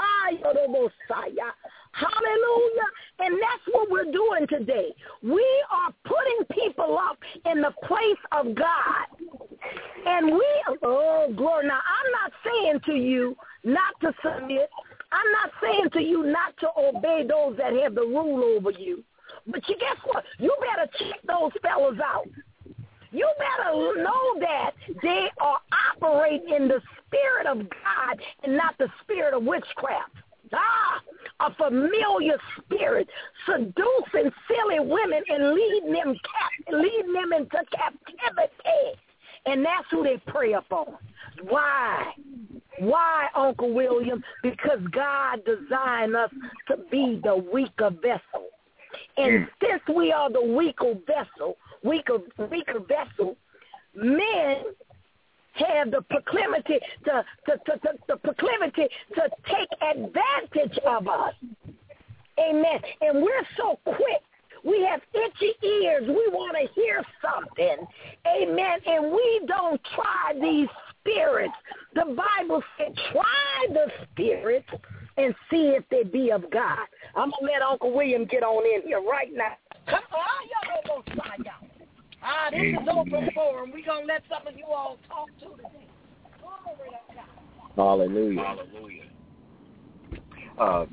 Hallelujah. And that's what we're doing today. We are putting people up in the place of God. And we, oh, glory. Now, I'm not saying to you not to submit. I'm not saying to you not to obey those that have the rule over you. But you guess what? You better check those fellows out. You better know that they are operating in the spirit of God and not the spirit of witchcraft. Ah, a familiar spirit seducing silly women and leading them cap- leading them into captivity. And that's who they prey upon. Why? Why, Uncle William? Because God designed us to be the weaker vessel. And since we are the weaker vessel, weaker, weaker vessel, men have the proclivity to, to, to, to the proclivity to take advantage of us. Amen. And we're so quick. We have itchy ears. We want to hear something. Amen. And we don't try these spirits. The Bible said, try the spirits and see if they be of God. I'm going to let Uncle William get on in here right now. Come on, y'all go slide out. Ah, this is open forum. We're going to let some of you all talk to today. Glory to God. Hallelujah. Hallelujah. Uh,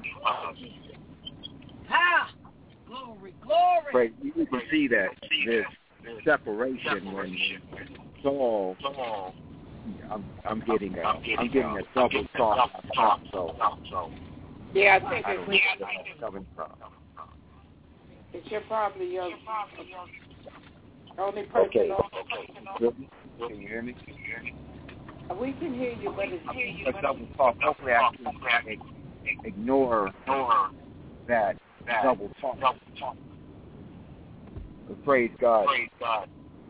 ah, glory, glory. Right, you can see that this separation when Saul, I'm, I'm getting a, I'm getting a double talk. So, yeah, I think I it's, don't know where that's coming from. It's your probably your only person. Okay. On. Can you hear me? Can you hear me? We can hear you, but it's hear you. A double talk. Hopefully, I can ignore that double talk. Praise God. Praise God.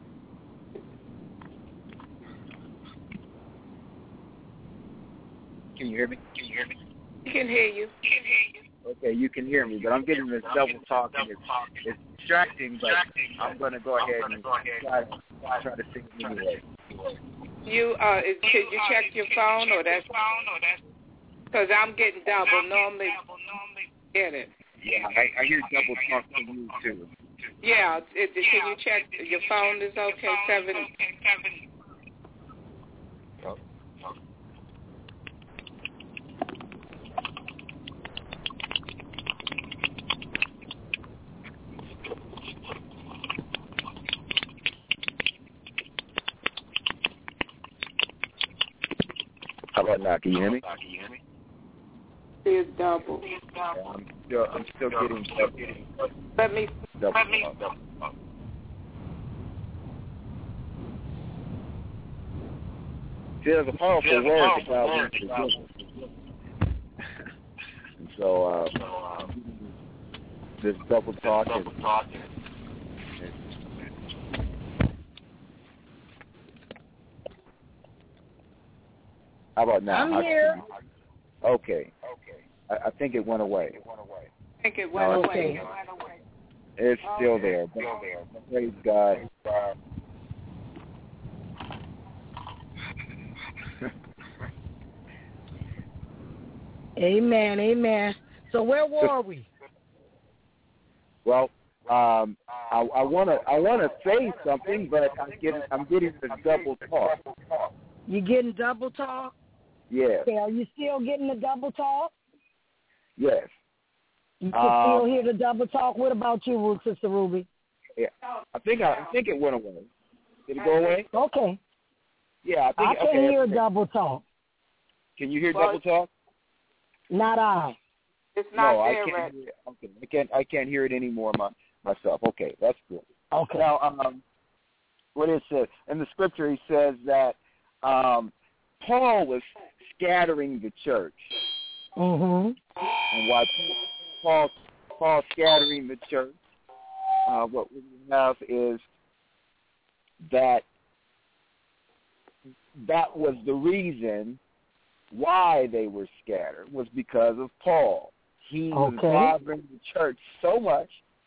Can you hear me? Can you hear me? We can hear you. We can hear you. Okay, you can hear me, but I'm getting this double talk, and it's, it's distracting, but I'm going to go ahead and try, try to sing anyway. You, uh, is, could you check your phone, or that's, because I'm getting double. Normally, get it. Yeah, I, I hear double talk from you, too. Yeah, it, can you check your phone is okay, seven? Oh. How about now? Can you hear me? It's double. Yeah, I'm still, I'm still getting double. Let me. Double. Let me. See, there's a powerful word that God wants to give. And so, uh, this double talk is. How about now? I'm here. Okay. Okay. I, I think it went away. It went away. I think it went no, away. It's still there. Still there. Praise God. Amen. Amen. So where were we? Well, um, I, I want to I want to say something, but I'm getting I'm getting the double talk. You getting double talk? Yes. Okay, are you still getting the double talk? Yes. You can um, still hear the double talk. What about you, Sister Ruby? Yeah, I think I, I think it went away. Did it go away? Okay. Yeah, I think. I can okay, hear okay. double talk. Can you hear well, double talk? Not I. It's not no, there, I can't. right? Hear it. Okay, I can't. I can't hear it anymore my, myself. Okay, that's good. Okay. Now, um, what it says in the scripture, he says that um, Paul was scattering the church. Mm-hmm. And why Paul Paul scattering the church? Uh, what we have is that that was the reason why they were scattered, was because of Paul. He was okay. bothering the church so much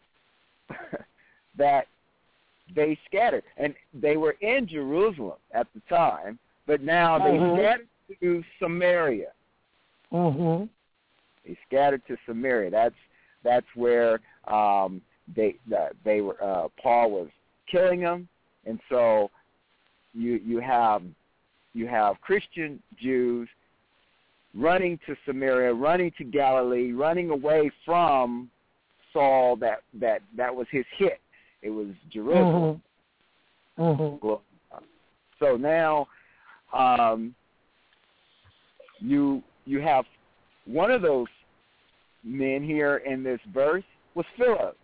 that they scattered. And they were in Jerusalem at the time, but now they mm-hmm. scattered to Samaria. Mm-hmm. They scattered to Samaria. That's that's where um, they uh, they were. Uh, Paul was killing them, and so you you have you have Christian Jews running to Samaria, running to Galilee, running away from Saul. That that that was his hit. It was Jerusalem. Mm-hmm. Mm-hmm. So now um, you you have one of those men here in this verse was Philip.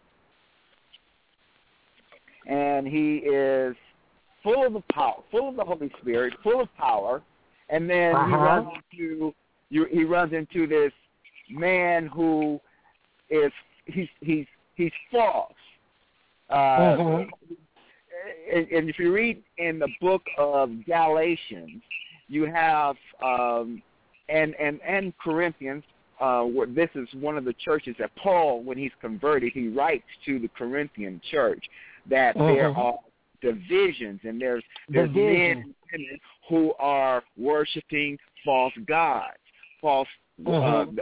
And he is full of the power, full of the Holy Spirit, full of power. And then uh-huh. he runs into you, he runs into this man who is he's he's he's false. Uh, mm-hmm. and, and if you read in the book of Galatians, you have um, and and and Corinthians. Uh, where this is one of the churches that Paul, when he's converted, he writes to the Corinthian church that mm-hmm. there are divisions and there's there's Division. men and women who are worshiping false gods, false mm-hmm. uh,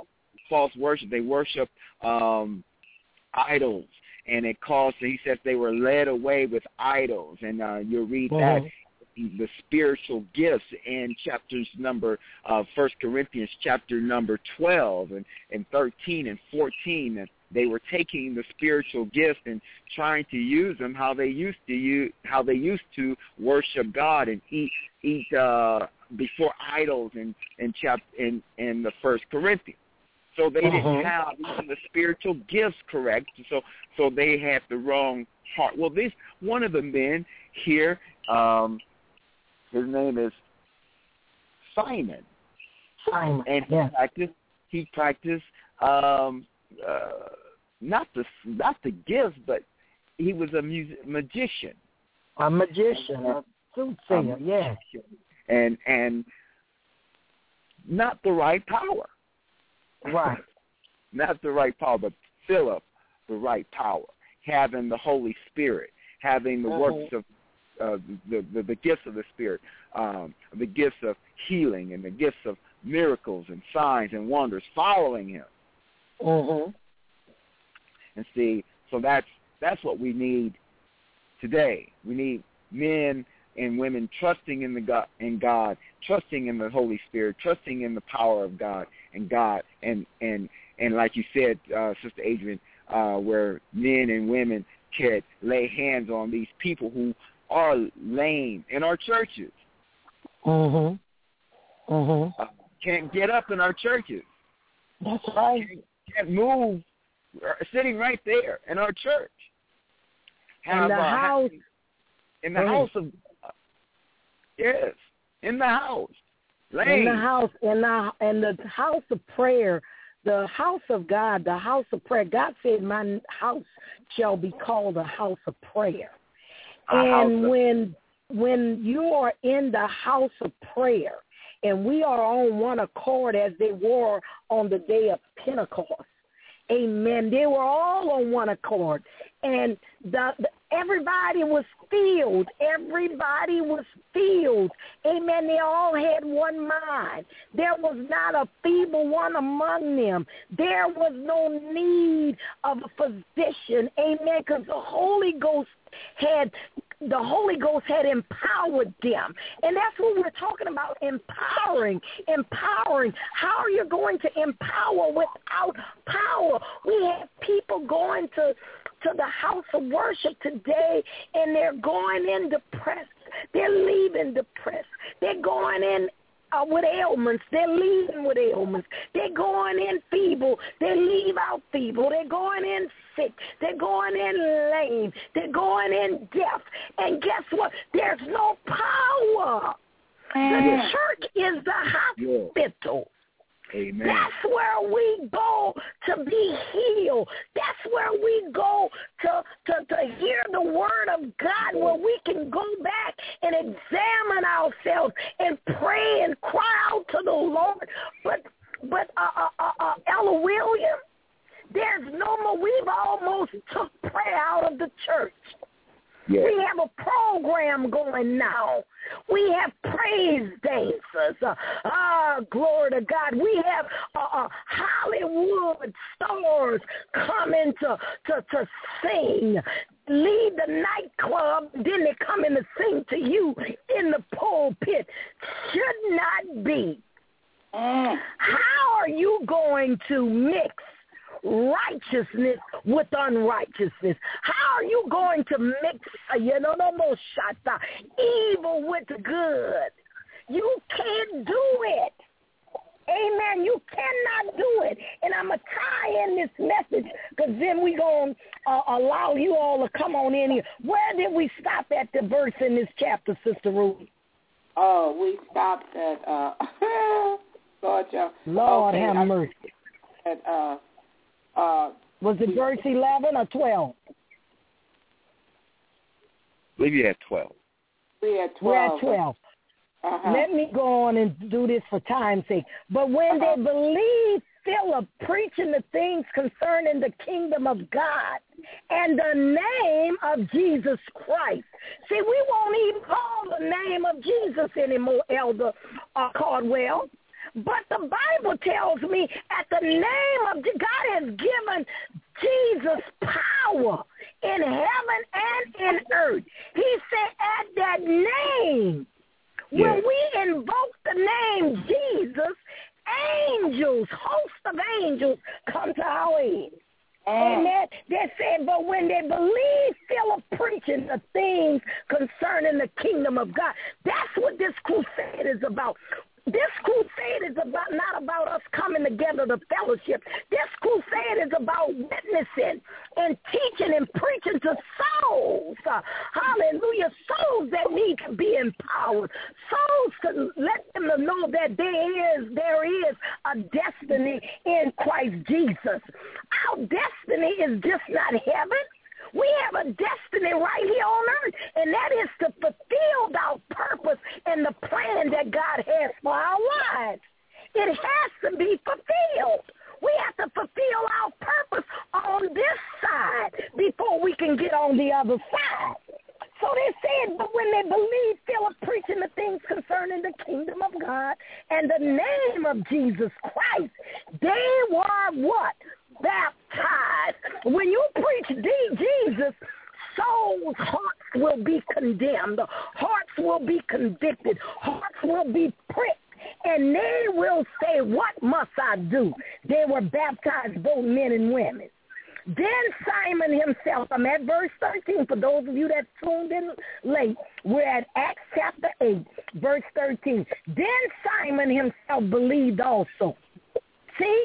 false worship. They worship um, idols, and it caused. He says they were led away with idols, and uh, you'll read mm-hmm. that. The spiritual gifts in chapters number uh, First Corinthians chapter number twelve and, and thirteen and fourteen. And they were taking the spiritual gifts and trying to use them how they used to use, how they used to worship God and eat eat uh, before idols in in chap in in the First Corinthians. So they uh-huh. didn't have even the spiritual gifts correct. So so they had the wrong heart. Well, this one of the men here. Um, His name is Simon. Simon. And he yeah. practiced. He practiced um, uh, not the not the gifts, but he was a music, magician. A magician, a soothsayer. Yeah. And and not the right power. Right. Not the right power, but Philip, the right power, having the Holy Spirit, having the uh-huh. works of. Uh, the, the the gifts of the Spirit, um, the gifts of healing and the gifts of miracles and signs and wonders following him. Mm-hmm. And see, so that's that's what we need today. We need men and women trusting in the God, in God, trusting in the Holy Spirit, trusting in the power of God and God, and and and like you said, uh, Sister Adrian, uh, where men and women could lay hands on these people who are lame in our churches. Mm-hmm. Mm-hmm. Uh, can't get up in our churches. That's right. Can't, can't move, uh, sitting right there in our church. Have, in the uh, house. In the house of, uh, yes, in the house. Lame. In the house, in the, in the house of prayer, the house of God, the house of prayer. God said, my house shall be called a house of prayer. And when when you are in the house of prayer, and we are on one accord as they were on the day of Pentecost, amen, they were all on one accord. And the, the everybody was filled. Everybody was filled. Amen. They all had one mind. There was not a feeble one among them. There was no need of a physician. Amen. Because the Holy Ghost had the Holy Ghost had empowered them. And that's what we're talking about, empowering, empowering. How are you going to empower without power? We have people going to, to the house of worship today, and they're going in depressed. They're leaving depressed. They're going in Uh, with ailments. They're leaving with ailments. They're going in feeble. They leave out feeble. They're going in sick. They're going in lame. They're going in deaf. And guess what? There's no power. The church is the hospital. Amen. That's where we go to be healed. That's where we go to, to, to hear the word of God, where we can go back and examine ourselves and pray and cry out to the Lord. But, but uh, uh, uh, uh, Ella Williams, there's no more. We've almost took prayer out of the church. Yes. We have a program going now. We have praise dancers. Uh, uh, glory to God. We have uh, uh, Hollywood stars coming to, to, to sing. Leave the nightclub, then they come in to sing to you in the pulpit. Should not be. Mm. How are you going to mix righteousness with unrighteousness? How are you going to mix, you know, no more shata, evil with good? You can't do it. Amen. You cannot do it. And I'm going to tie in this message, because then we're going to uh, allow you all to come on in here. Where did we stop at the verse in this chapter, Sister Ruby? Oh, we stopped at, uh, Lord, Lord okay, have I, mercy. At, uh, Uh, was it verse eleven or twelve? I believe you had twelve. We had twelve. We're at twelve. Uh-huh. Let me go on and do this for time's sake. But when uh-huh. they believed Philip preaching the things concerning the kingdom of God and the name of Jesus Christ. See, we won't even call the name of Jesus anymore, Elder uh, Cardwell. But the Bible tells me at the name of God has given Jesus power in heaven and in earth. He said at that name, yes. When we invoke the name Jesus, angels, hosts of angels come to our aid. Amen. They said, but when they believe Philip preaching the things concerning the kingdom of God, that's what this crusade is about. This crusade is about not about us coming together to fellowship. This crusade is about witnessing and teaching and preaching to souls. Uh, hallelujah. Souls that need to be empowered. Souls to let them know that there is, there is a destiny in Christ Jesus. Our destiny is just not heaven. We have a destiny right here on earth, and that is to fulfill our purpose and the plan that God has for our lives. It has to be fulfilled. We have to fulfill our purpose on this side before we can get on the other side. So they said, but when they believed Philip preaching the things concerning the kingdom of God and the name of Jesus Christ, they were what? Baptized. When you preach Jesus, souls' hearts will be condemned. Hearts will be convicted. Hearts will be pricked. And they will say, what must I do? They were baptized, both men and women. Then Simon himself, I'm at verse thirteen, for those of you that tuned in late, we're at Acts chapter eight, verse thirteen. Then Simon himself believed also. See?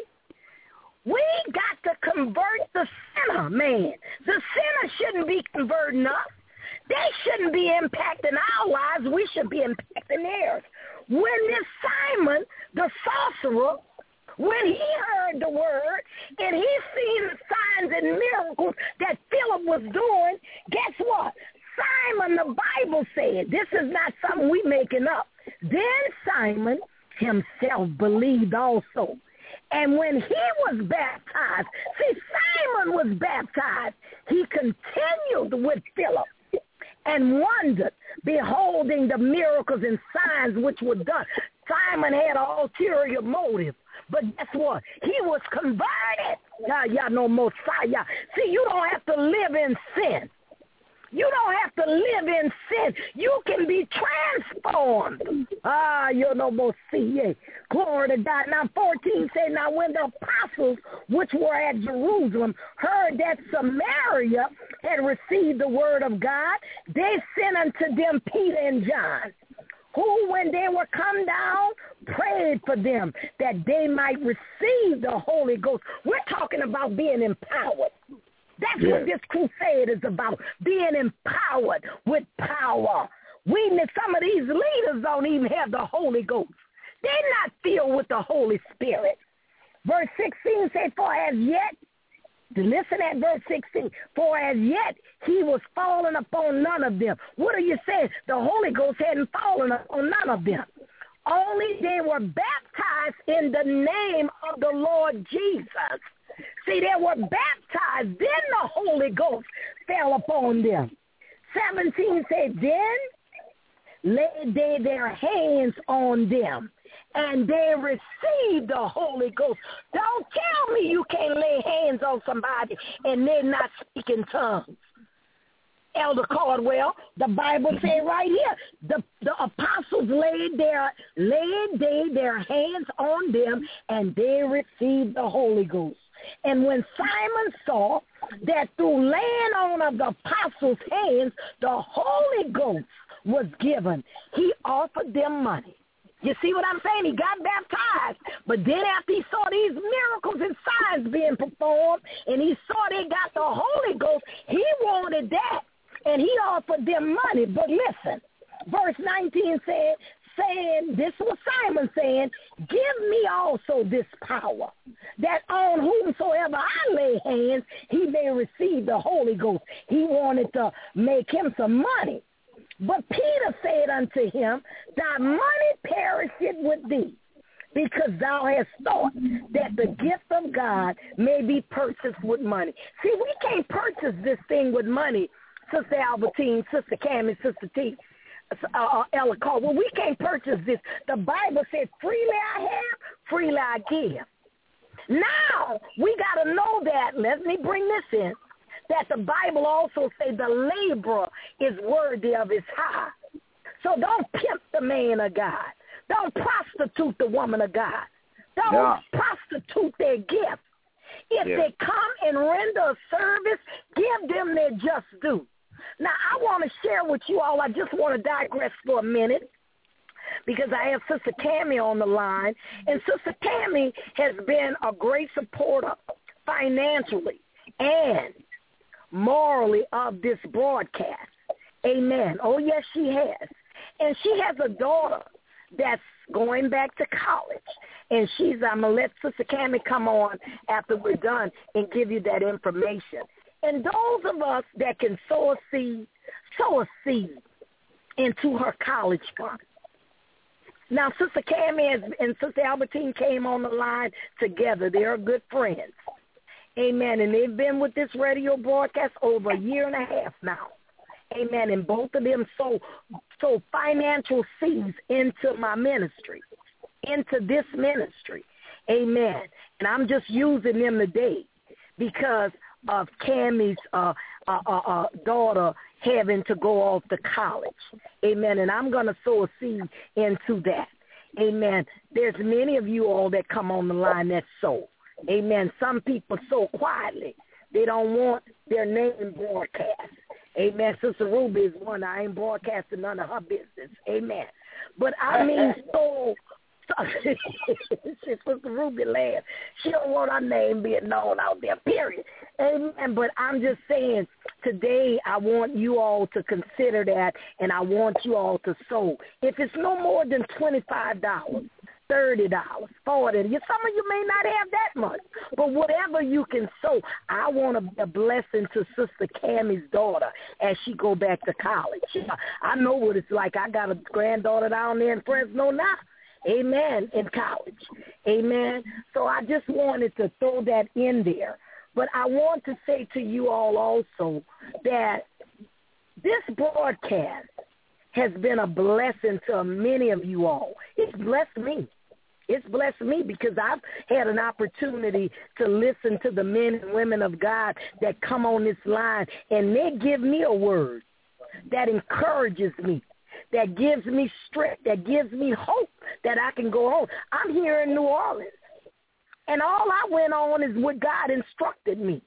We got to convert the sinner, man. The sinner shouldn't be converting us. They shouldn't be impacting our lives. We should be impacting theirs. When this Simon, the sorcerer, when he heard the word and he seen the signs and miracles that Philip was doing, guess what? Simon, the Bible said, this is not something we making up. Then Simon himself believed also. And when he was baptized, see, Simon was baptized. He continued with Philip and wondered, beholding the miracles and signs which were done. Simon had an ulterior motive. But guess what? He was converted. Y'all know Messiah. See, you don't have to live in sin. You don't have to live in sin. You can be transformed. Ah, you know Messiah. Glory to God. Now, fourteen said, now when the apostles, which were at Jerusalem, heard that Samaria had received the word of God, they sent unto them Peter and John, who, when they were come down, prayed for them that they might receive the Holy Ghost. We're talking about being empowered. That's yeah. what this crusade is about, being empowered with power. We, some of these leaders don't even have the Holy Ghost. They're not filled with the Holy Spirit. Verse sixteen says, for as yet, listen at verse sixteen, for as yet he was fallen upon none of them. What are you saying? The Holy Ghost hadn't fallen upon none of them. Only they were baptized in the name of the Lord Jesus. See, they were baptized, then the Holy Ghost fell upon them. seventeen said, then laid they their hands on them, and they received the Holy Ghost. Don't tell me you can't lay hands on somebody and they're not speaking tongues. Elder Caldwell, the Bible said right here, the, the apostles laid their laid they their hands on them, and they received the Holy Ghost. And when Simon saw that through laying on of the apostles' hands, the Holy Ghost was given, he offered them money. You see what I'm saying? He got baptized. But then after he saw these miracles and signs being performed, and he saw they got the Holy Ghost, he wanted that, and he offered them money. But listen, verse nineteen said, saying, this was Simon saying, give me also this power, that on whomsoever I lay hands, he may receive the Holy Ghost. He wanted to make him some money. But Peter said unto him, thy money perisheth with thee, because thou hast thought that the gift of God may be purchased with money. See, we can't purchase this thing with money, Sister Albertine, Sister Cammie, Sister T. uh, Ella called, well, we can't purchase this. The Bible said, freely I have, freely I give. Now, we got to know that, let me bring this in, that the Bible also says the laborer is worthy of his hire. So don't pimp the man of God. Don't prostitute the woman of God. Don't yeah. prostitute their gift. If yeah. they come and render a service, give them their just due. Now, I want to share with you all, I just want to digress for a minute because I have Sister Cammie on the line, and Sister Cammie has been a great supporter financially and morally of this broadcast. Amen. Oh, yes, she has. And she has a daughter that's going back to college. And she's, I'm going to let Sister Cammie come on after we're done and give you that information. And those of us that can sow a seed, sow a seed into her college fund. Now, Sister Cammie and Sister Albertine came on the line together. They are good friends. Amen. And they've been with this radio broadcast over a year and a half now. Amen. And both of them sow, sow financial seeds into my ministry, into this ministry. Amen. And I'm just using them today because of Cammie's uh, uh, uh, uh, daughter having to go off to college. Amen. And I'm going to sow a seed into that. Amen. There's many of you all that come on the line that sow. Amen. Some people sow quietly. They don't want their name broadcast. Amen. Sister Ruby is one. I ain't broadcasting none of her business. Amen. But I mean so... Sister Ruby laughed. She don't want her name being known out there, period. Amen. But I'm just saying, today I want you all to consider that, and I want you all to sow. If it's no more than twenty-five dollars, thirty dollars, forty dollars, some of you may not have that much, but whatever you can sow, I want to be a blessing to Sister Cammie's daughter as she go back to college. I know what it's like. I got a granddaughter down there in Fresno now. Amen, in college. Amen. So I just wanted to throw that in there. But I want to say to you all also that this broadcast has been a blessing to many of you all. It's blessed me. It's blessed me because I've had an opportunity to listen to the men and women of God that come on this line, and they give me a word that encourages me, that gives me strength, that gives me hope that I can go on. I'm here in New Orleans, and all I went on is what God instructed me.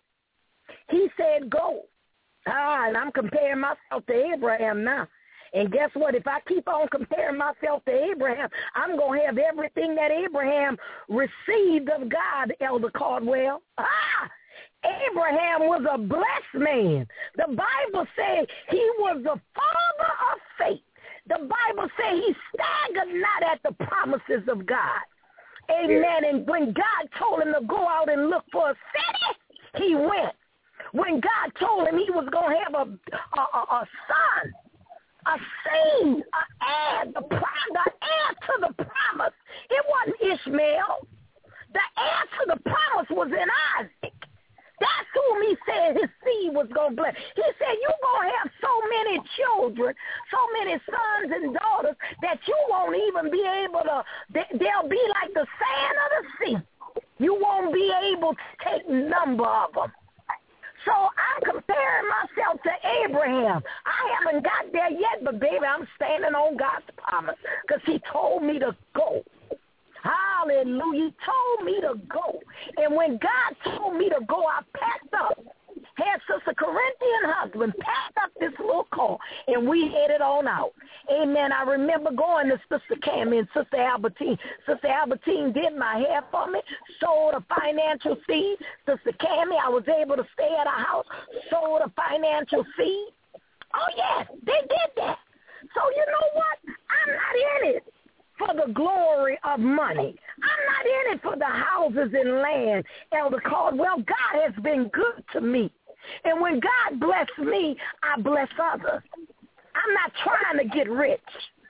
He said, go. Ah, and I'm comparing myself to Abraham now. And guess what? If I keep on comparing myself to Abraham, I'm going to have everything that Abraham received of God, Elder Caldwell. Ah, Abraham was a blessed man. The Bible says he was the father of faith. The Bible says he staggered not at the promises of God. Amen. And when God told him to go out and look for a city, he went. When God told him he was going to have a, a, a, a son, a seed, an heir, the, the heir to the promise, it wasn't Ishmael. The heir to the promise was in Isaac. That's whom he said his seed was going to bless. He said, you're going to have so many children, so many sons and daughters that you won't even be able to, they'll be like the sand of the sea. You won't be able to take number of them. So I'm comparing myself to Abraham. I haven't got there yet, but baby, I'm standing on God's promise because he told me to go. Hallelujah. He told me to go. And when God told me to go, I packed up. Had Sister Corinthian husband packed up this little car, and we headed on out. Amen. I remember going to Sister Cammie and Sister Albertine. Sister Albertine did my hair for me, sold a financial seed. Sister Cammie, I was able to stay at her house, sold a financial seed. Oh, yes, they did that. So you know what? I'm not in it for the glory of money. I'm not in it for the houses and land, Elder Caldwell. God has been good to me. And when God bless me, I bless others. I'm not trying to get rich.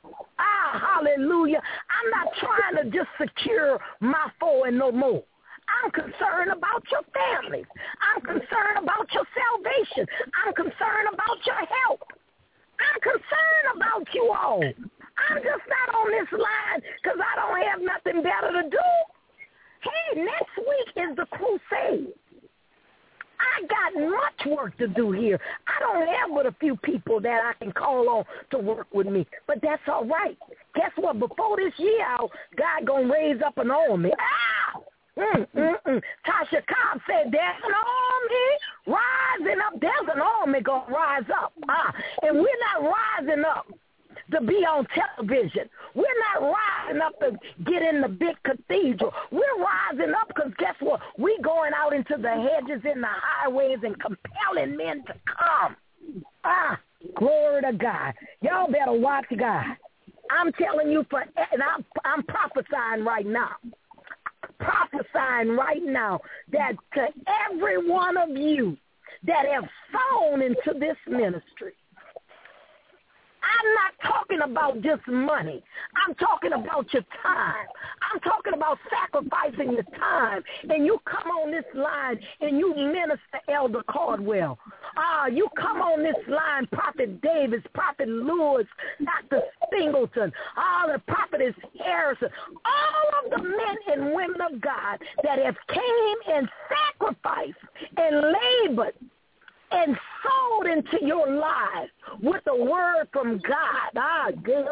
Ah, hallelujah. I'm not trying to just secure my four and no more. I'm concerned about your families. I'm concerned about your salvation. I'm concerned about your help. I'm concerned about you all. I'm just not on this line because I don't have nothing better to do. Hey, next week is the crusade. I got much work to do here. I don't have but a few people that I can call on to work with me, but that's all right. Guess what? Before this year out, God going to raise up an army. Ah! Mm, mm, mm. Tasha Cobb said there's an army rising up. There's an army going to rise up. Ah, and we're not rising up to be on television. We're not rising up to get in the big cathedral. We're rising up because guess what? We're going out into the hedges and the highways and compelling men to come. Ah, glory to God. Y'all better watch God. I'm telling you, for, and I'm, I'm prophesying right now. prophesying right now that to every one of you that have sown into this ministry, I'm not talking about just money. I'm talking about your time. I'm talking about sacrificing your time. And you come on this line and you minister Elder Cardwell. Ah, you come on this line, Prophet Davis, Prophet Lewis, Doctor Singleton, ah, the Prophetess Harrison, all of the men and women of God that have came and sacrificed and labored and sold into your life with the word from God. Ah,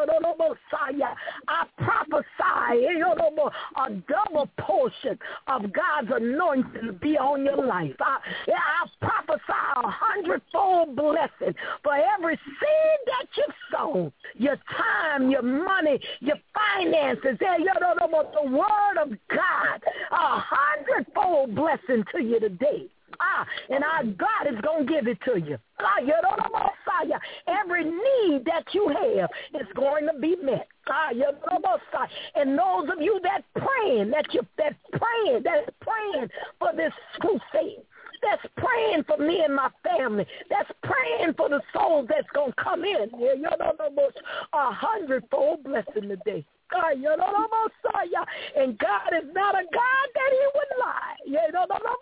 I prophesy a double portion of God's anointing to be on your life. I, I prophesy a hundredfold blessing for every seed that you've sown, your time, your money, your finances, the word of God, a hundredfold blessing to you today. Ah, and our God is going to give it to you. Ah, you don't know, Messiah. Every need that you have is going to be met. Ah, you don't know, Messiah. And those of you that praying, that you that praying, that's praying for this crusade, that's praying for me and my family, that's praying for the souls that's going to come in. Yeah, you don't know, a hundredfold blessing today. God, you know, and God is not a God that he would lie. You know,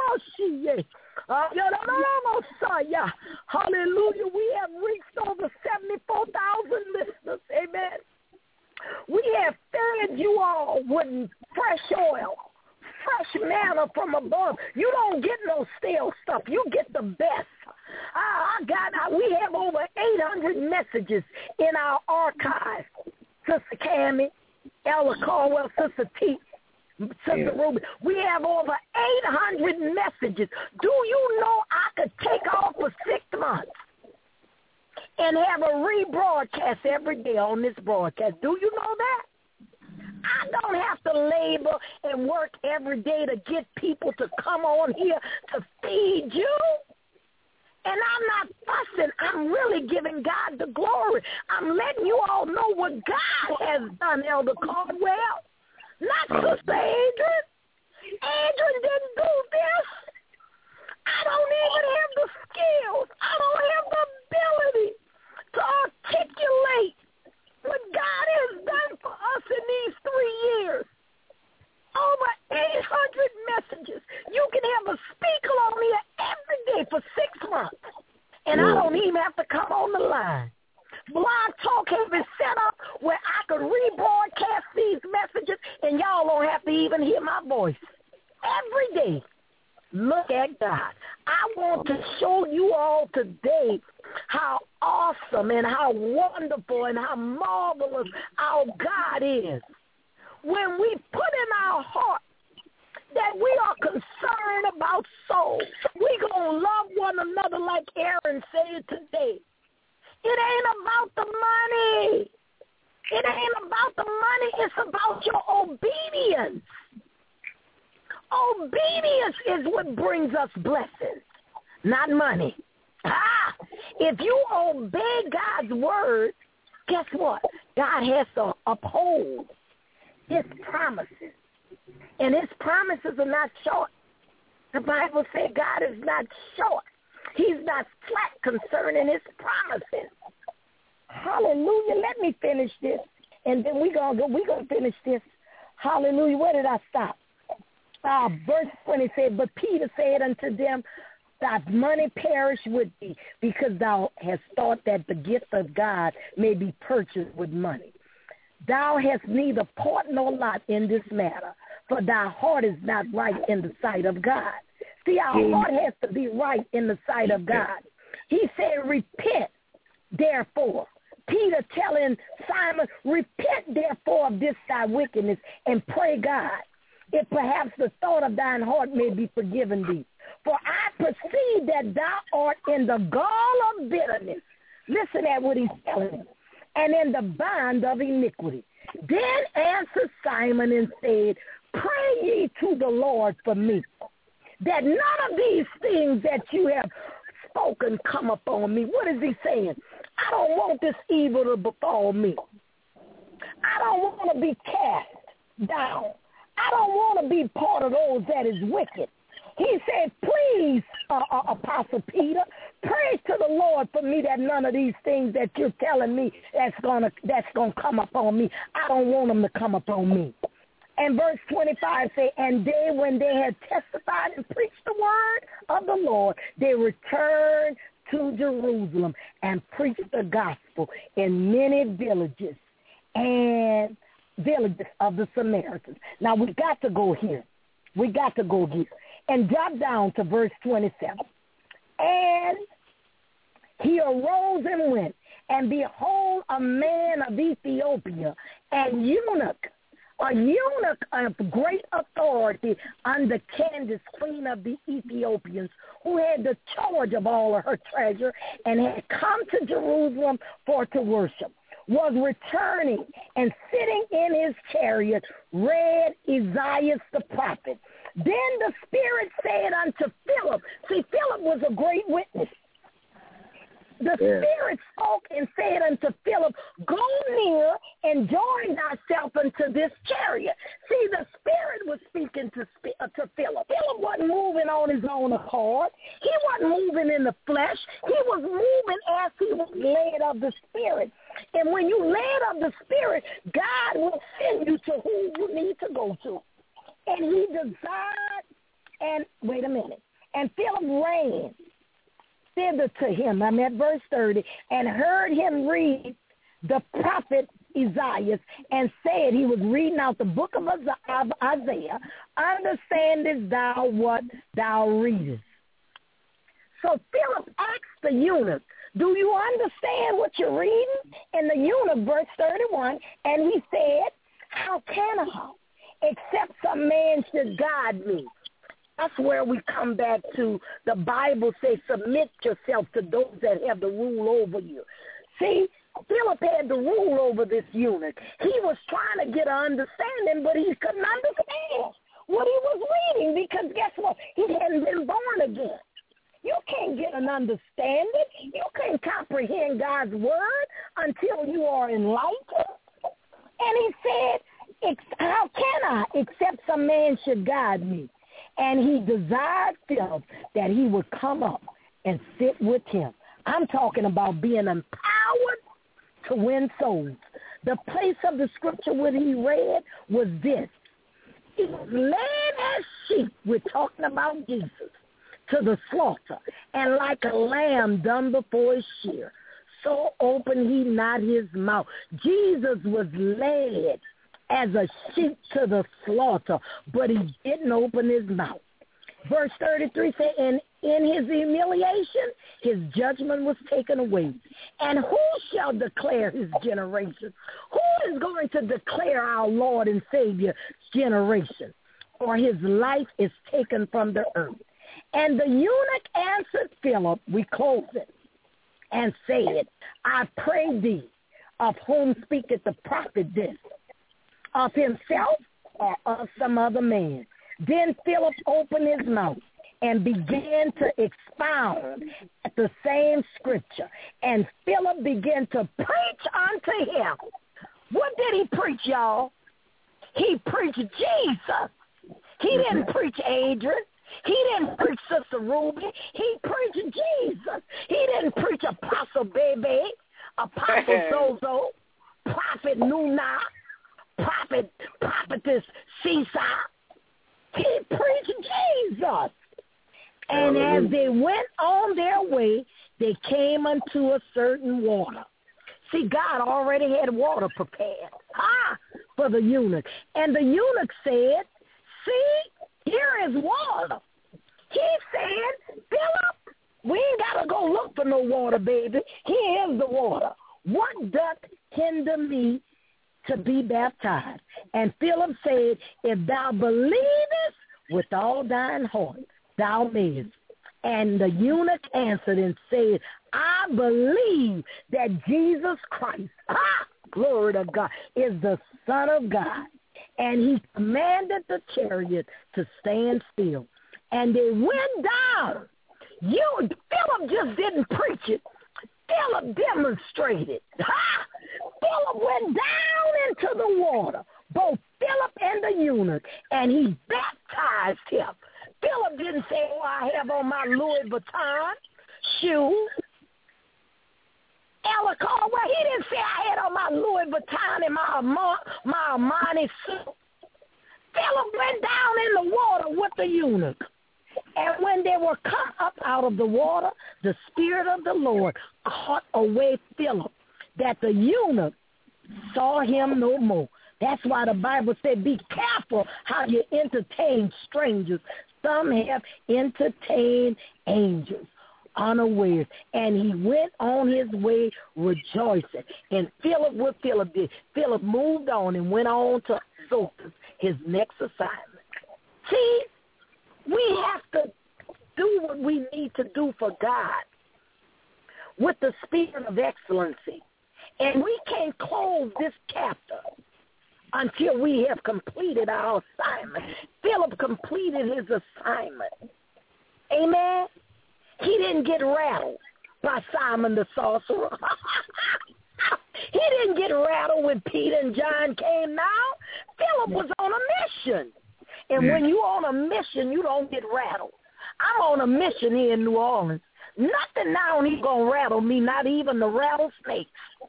hallelujah. We have reached over seventy-four thousand listeners. Amen. We have fed you all with fresh oil, fresh manna from above. You don't get no stale stuff. You get the best. I, I got, we have over eight hundred messages in our archive. Sister Cammie, Ella Caldwell, Sister T, Sister yeah. Ruby. We have over eight hundred messages. Do you know I could take off for six months and have a rebroadcast every day on this broadcast? Do you know that? I don't have to labor and work every day to get people to come on here to feed you. And I'm not fussing. I'm really giving God the glory. I'm letting you all know what God has done, Elder Cardwell. Not Sister Adrian. Adrian didn't do this. I don't even have the skills. I don't have the ability to articulate what God has done for us in these three years. Over eight hundred messages. You can have a speaker on here every day for six months. And I don't even have to come on the line. Blog Talk has been set up where I could rebroadcast these messages and y'all don't have to even hear my voice. Every day. Look at God. I want to show you all today how awesome and how wonderful and how marvelous our God is. When we put in our heart that we are concerned about souls, we're going to love one another like Aaron said today. It ain't about the money. It ain't about the money. It's about your obedience. Obedience is what brings us blessings, not money. Ah, if you obey God's word, guess what? God has to uphold his promises. And his promises are not short. The Bible says God is not short. He's not slack concerning his promises. Hallelujah. Let me finish this. And then we're going to we gonna finish this. Hallelujah. Where did I stop? Uh, verse twenty said, but Peter said unto them, thy money perish with thee, because thou hast thought that the gift of God may be purchased with money. Thou hast neither part nor lot in this matter, for thy heart is not right in the sight of God. See, our mm. heart has to be right in the sight of God. He said, repent, therefore. Peter telling Simon, repent, therefore, of this thy wickedness, and pray God, if perhaps the thought of thine heart may be forgiven thee. For I perceive that thou art in the gall of bitterness. Listen at what he's telling him. And in the bond of iniquity. Then answered Simon and said, pray ye to the Lord for me, that none of these things that you have spoken come upon me. What is he saying? I don't want this evil to befall me. I don't want to be cast down. I don't want to be part of those that is wicked. He said, please, uh, uh, Apostle Peter, pray to the Lord for me that none of these things that you're telling me that's going to that's gonna come upon me, I don't want them to come upon me. And verse twenty-five say, and they, when they had testified and preached the word of the Lord, they returned to Jerusalem and preached the gospel in many villages and villages of the Samaritans. Now, we got to go here. We got to go here. And drop down to verse twenty-seven. And he arose and went, and behold, a man of Ethiopia, and eunuch, a eunuch of great authority under Candace, queen of the Ethiopians, who had the charge of all of her treasure, and had come to Jerusalem for to worship, was returning, and sitting in his chariot, read Isaiah the prophet. Then the Spirit said unto Philip, see, Philip was a great witness. The yeah. Spirit spoke and said unto Philip, go near and join thyself unto this chariot. See, the Spirit was speaking to, uh, to Philip. Philip wasn't moving on his own accord. He wasn't moving in the flesh. He was moving as he was led of the Spirit. And when you led of the Spirit, God will send you to who you need to go to. And he desired, and wait a minute, and Philip ran thither to him, I'm at verse thirty, and heard him read the prophet Isaiah, and said, he was reading out the book of Isaiah, understandest thou what thou readest? So Philip asked the eunuch, do you understand what you're reading? And the eunuch, verse thirty-one, and he said, how can I? Except some man should guide me. That's where we come back to the Bible says, submit yourself to those that have the rule over you. See, Philip had the rule over this eunuch. He was trying to get an understanding, but he couldn't understand what he was reading because guess what? He hadn't been born again. You can't get an understanding. You can't comprehend God's word until you are enlightened. And he said, how can I, except some man should guide me? And he desired Philip that he would come up and sit with him. I'm talking about being empowered to win souls. The place of the scripture what he read was this. He was led as sheep, we're talking about Jesus, to the slaughter, and like a lamb done before his shear, so opened he not his mouth. Jesus was led as a sheep to the slaughter, but he didn't open his mouth. Verse thirty-three says, and in his humiliation, his judgment was taken away. And who shall declare his generation? Who is going to declare our Lord and Savior's generation? For his life is taken from the earth. And the eunuch answered Philip, we close it, and said, I pray thee, of whom speaketh the prophet this? Of himself or of some other man? Then Philip opened his mouth and began to expound at the same scripture. And Philip began to preach unto him. What did he preach, y'all? He preached Jesus. He didn't preach Adrian. He didn't preach Sister Ruby. He preached Jesus. He didn't preach Apostle Bebe, Apostle Zozo, Prophet Nuna, Prophet, Prophetess Seaside. He preached Jesus. And as they went on their way, they came unto a certain water. See, God already had water prepared ah, for the eunuch. And the eunuch said, see, here is water. He said, Philip, we ain't got to go look for no water, baby. Here is the water. What doth hinder me to be baptized? And Philip said, if thou believest with all thine heart, thou mayest. And the eunuch answered and said, I believe that Jesus Christ, ah, glory to God, is the Son of God. And he commanded the chariot to stand still. And they went down. You, Philip just didn't preach it. Philip demonstrated. Ah, Philip went down into the water, both Philip and the eunuch, and he baptized him. Philip didn't say, oh, I have on my Louis Vuitton shoes. Ellicott, well, he didn't say I had on my Louis Vuitton and my, my Armani suit. Philip went down in the water with the eunuch. And when they were come up out of the water, the Spirit of the Lord caught away Philip, that the eunuch saw him no more. That's why the Bible said, be careful how you entertain strangers. Some have entertained angels unawares. And he went on his way rejoicing. And Philip, what Philip did, Philip moved on and went on to Azotus, his next assignment. See, we have to do what we need to do for God with the spirit of excellency. And we can't close this chapter until we have completed our assignment. Philip completed his assignment. Amen? He didn't get rattled by Simon the sorcerer. He didn't get rattled when Peter and John came now. Philip was on a mission. And when you're on a mission, you don't get rattled. I'm on a mission here in New Orleans. Nothing now ain't going to rattle me, not even the rattlesnakes.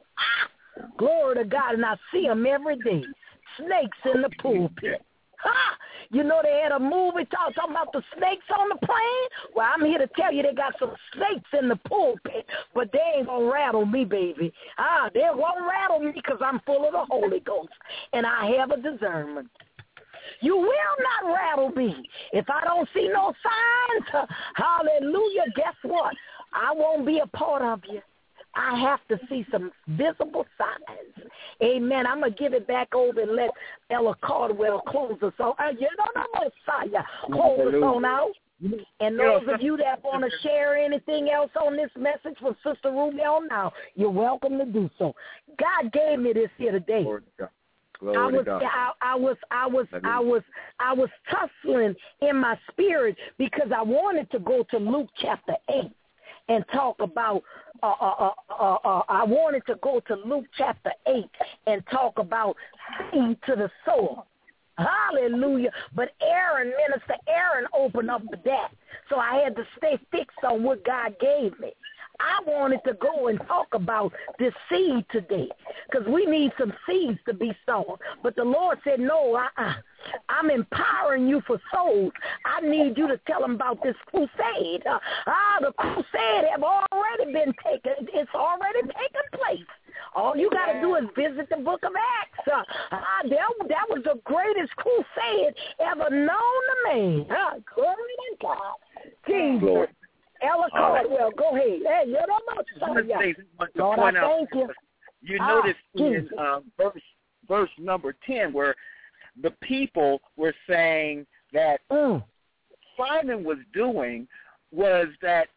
Ah, glory to God, and I see them every day. Snakes in the pulpit. Ha! You know they had a movie talk, talking about the snakes on the plane? Well, I'm here to tell you they got some snakes in the pulpit, but they ain't going to rattle me, baby. Ah, they won't rattle me because I'm full of the Holy Ghost, and I have a discernment. You will not rattle me. If I don't see no signs, hallelujah, guess what? I won't be a part of you. I have to see some visible signs. Amen. I'm going to give it back over and let Ella Cardwell close us on. Uh, you don't know, Messiah. Close us on out. And those of you that want to share anything else on this message from Sister Ruby on now, you're welcome to do so. God gave me this here today. Glory I was, to God. I, I was, I was, I was, I was tussling in my spirit because I wanted to go to Luke chapter eight and talk about. Uh, uh, uh, uh, I wanted to go to Luke chapter eight and talk about seed to the sower. Hallelujah! But Aaron, Minister Aaron, opened up the that, so I had to stay fixed on what God gave me. I wanted to go and talk about this seed today because we need some seeds to be sown. But the Lord said, no, uh-uh. I'm empowering you for souls. I need you to tell them about this crusade. Uh, ah, the crusade have already been taken. It's already taken place. All you got to do is visit the book of Acts. Uh, ah, that, that was the greatest crusade ever known to man. Uh, glory to God. Jesus. Ella Cardwell, right. Go ahead. Hey, you don't know. Lord, I thank you. You ah, notice in uh, verse, verse number ten where the people were saying that mm. Simon was doing was that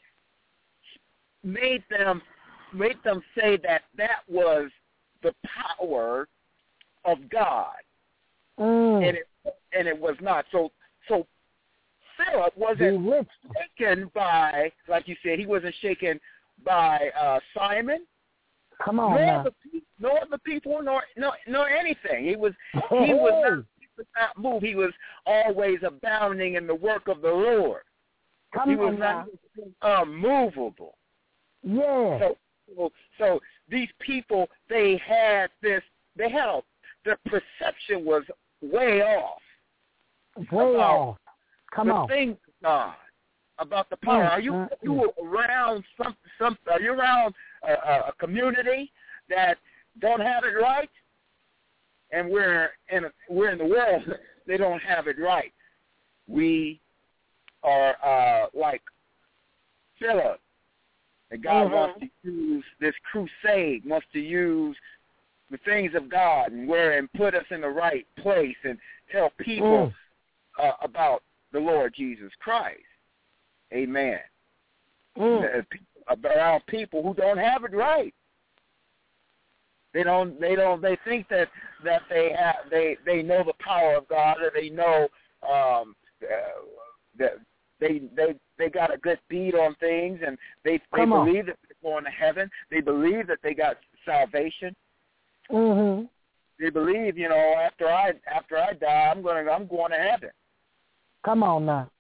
made them made them say that that was the power of God, mm. and it and it was not. So so. Philip wasn't shaken by, like you said, he wasn't shaken by uh, Simon. Come on, nor now. the nor the people, nor nor nor anything. He was he was not, he was not moved. He was always abounding in the work of the Lord. Come he was on, not now. unmovable. Yeah. So, so so these people, they had this. They had a, their perception was way off. Way off. Come the on. things of God. about the power? Mm, Are you mm, are you around some some? Are you around a, a community that don't have it right? And we're in a, we're in the world. They don't have it right. We are uh, like Philip. And God mm-hmm. wants to use this crusade. Wants to use the things of God and where and put us in the right place and tell people mm. uh, about the Lord Jesus Christ. Amen. Mm. Around people who don't have it right. They don't. They don't. They think that that they have. They they know the power of God, or they know um, uh, that they they they got a good beat on things, and they they Come believe on. that they're going to heaven. They believe that they got salvation. Mm-hmm. They believe, you know, after I after I die, I'm going to I'm going to heaven. Come on now.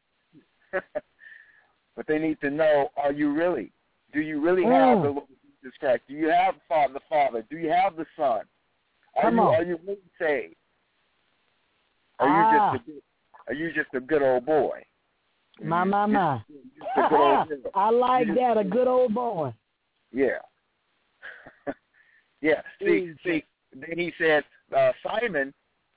But they need to know: are you really? Do you really mm. have the Lord Jesus Christ? Do you have Father, the Father? Do you have the Son? Are Come you on. are you really saved? Are ah. you just a good, are you just a good old boy? My my my. Old I like that, a good old boy. Yeah. Yeah. See, see. Then he said, uh, Simon.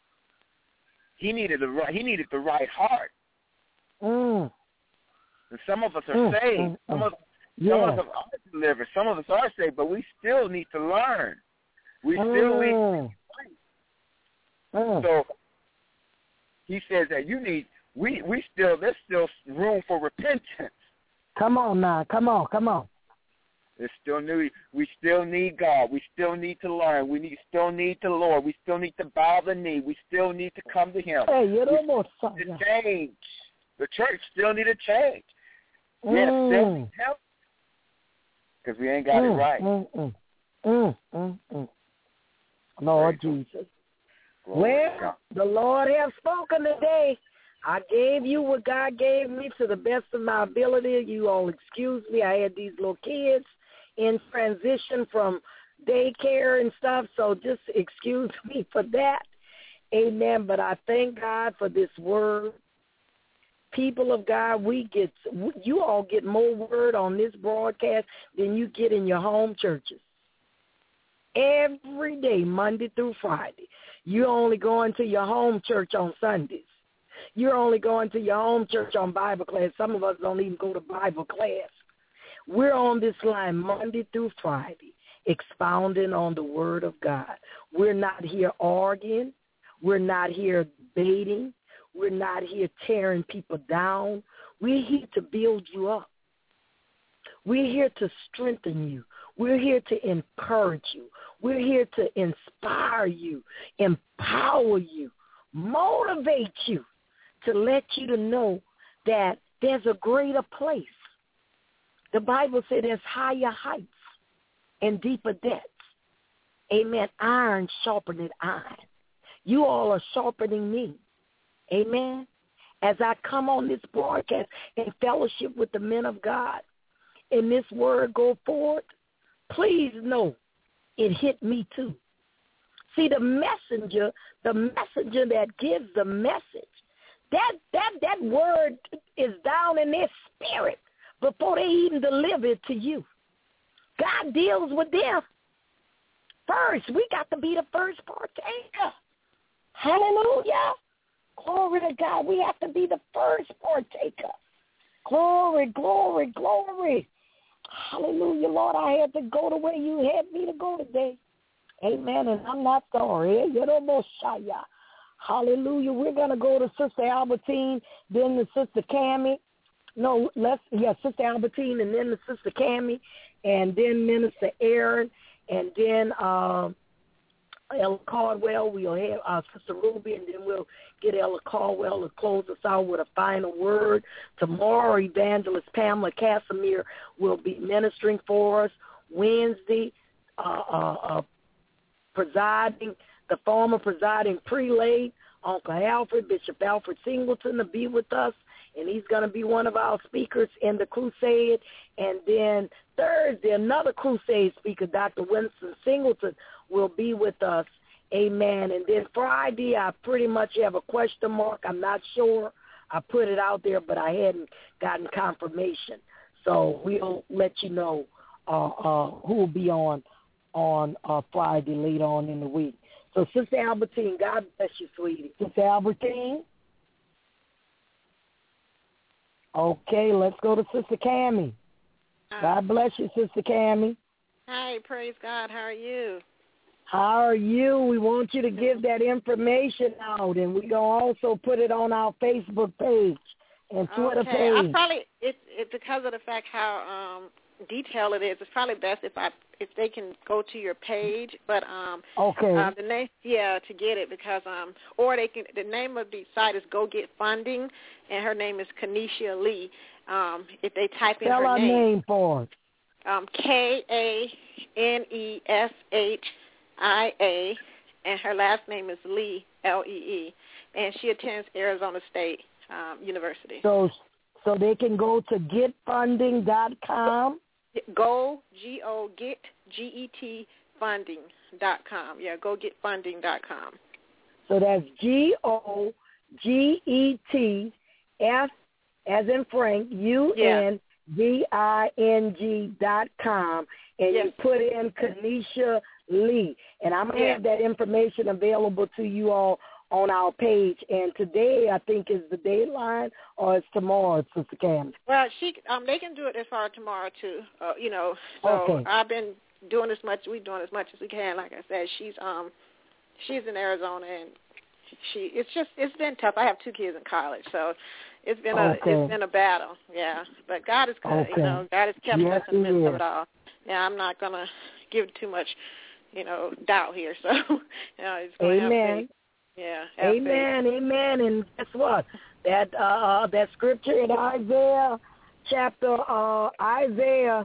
He needed the right. He needed the right heart. Mm. And some of us are mm, saved. Mm, some mm. of yeah. some of us are delivered. Some of us are saved, but we still need to learn. We still mm. need to fight. Mm. So he says that you need. We we still there's still room for repentance. Come on now. Come on. Come on. There's still new. We still need God. We still need to learn. We need still need the Lord. We still need to bow the knee. We still need to come to Him. Hey, you we almost still need to change. The church still need to change. Mm. Yes, still need help because we ain't got mm, it right. Mm, mm, mm, mm, mm. Lord Praise Jesus. Glory Well, the Lord has spoken today. I gave you what God gave me to the best of my ability. You all excuse me. I had these little kids in transition from daycare and stuff, so just excuse me for that. Amen. But I thank God for this word. People of God, we get you all get more word on this broadcast than you get in your home churches. Every day, Monday through Friday. You're only going to your home church on Sundays. You're only going to your home church on Bible class. Some of us don't even go to Bible class. We're on this line Monday through Friday, expounding on the Word of God. We're not here arguing. We're not here debating. We're not here tearing people down. We're here to build you up. We're here to strengthen you. We're here to encourage you. We're here to inspire you, empower you, motivate you, to let you to know that there's a greater place. The Bible said there's higher heights and deeper depths. Amen. Iron sharpened iron. You all are sharpening me. Amen. As I come on this broadcast in fellowship with the men of God, and this word go forward, please know it hit me too. See, the messenger, the messenger that gives the message, that that that word is down in their spirit before they even deliver it to you. God deals with them first. We got to be the first partaker. Hallelujah. Glory to God. We have to be the first partaker. Glory, glory, glory. Hallelujah, Lord. I had to go the way you had me to go today. Amen. And I'm not sorry. Hallelujah. We're going to go to Sister Albertine, then to Sister Cammie. No, let's, yeah, Sister Albertine, and then to Sister Cammie, and then Minister Aaron, and then um, Ella Caldwell. We'll have uh, Sister Ruby, and then we'll get Ella Caldwell to close us out with a final word. Tomorrow, Evangelist Pamela Casimir will be ministering for us. Wednesday, uh, uh, uh, presiding, the former presiding prelate, Uncle Alfred, Bishop Alfred Singleton, to be with us, and he's going to be one of our speakers in the crusade. And then Thursday, another crusade speaker, Doctor Winston Singleton, will be with us. Amen. And then Friday, I pretty much have a question mark. I'm not sure. I put it out there, but I hadn't gotten confirmation. So we'll let you know uh, uh, who will be on on uh, Friday later on in the week. So, Sister Albertine, God bless you, sweetie. Sister Albertine? Okay, let's go to Sister Cammie. God bless you, Sister Cammie. Hi, praise God. How are you? How are you? We want you to give that information out, and we're going to also put it on our Facebook page and Twitter okay. page. I probably, it, it, because of the fact how um, detailed it is, it's probably best if I if they can go to your page. But um, okay, uh, the name, yeah, to get it because um, or they can. The name of the site is Go Get Funding, and her name is Kenesha Lee. Um, if they type in Spell her our name, name for it. Um, K A N E S H I A, and her last name is Lee, L E E, and she attends Arizona State um, University. So, so they can go to get funding dot com. Go, G O, get, G E T, funding dot com. Yeah, go get funding dot com. So that's G O, G E T, F as in Frank, U N D I N G dot com, and yes. you put in Kenesha Lee. And I'm going to yes. have that information available to you all on our page. And today, I think, is the deadline, or it's tomorrow, Sister Cam? Well, she um, they can do it as far as tomorrow, too. Uh, you know, so okay. I've been doing as much, we're doing as much as we can. Like I said, she's um she's in Arizona, and she it's just, it's been tough. I have two kids in college, so it's been a okay. it's been a battle, yeah. But God is good, okay. you know. God has kept yes, us in the midst is. of it all. Now, I'm not going to give too much, you know, doubt here, so you know, it's going to have faith. Yeah. Amen, faith. amen. And guess what? That uh, that scripture in Isaiah chapter uh, Isaiah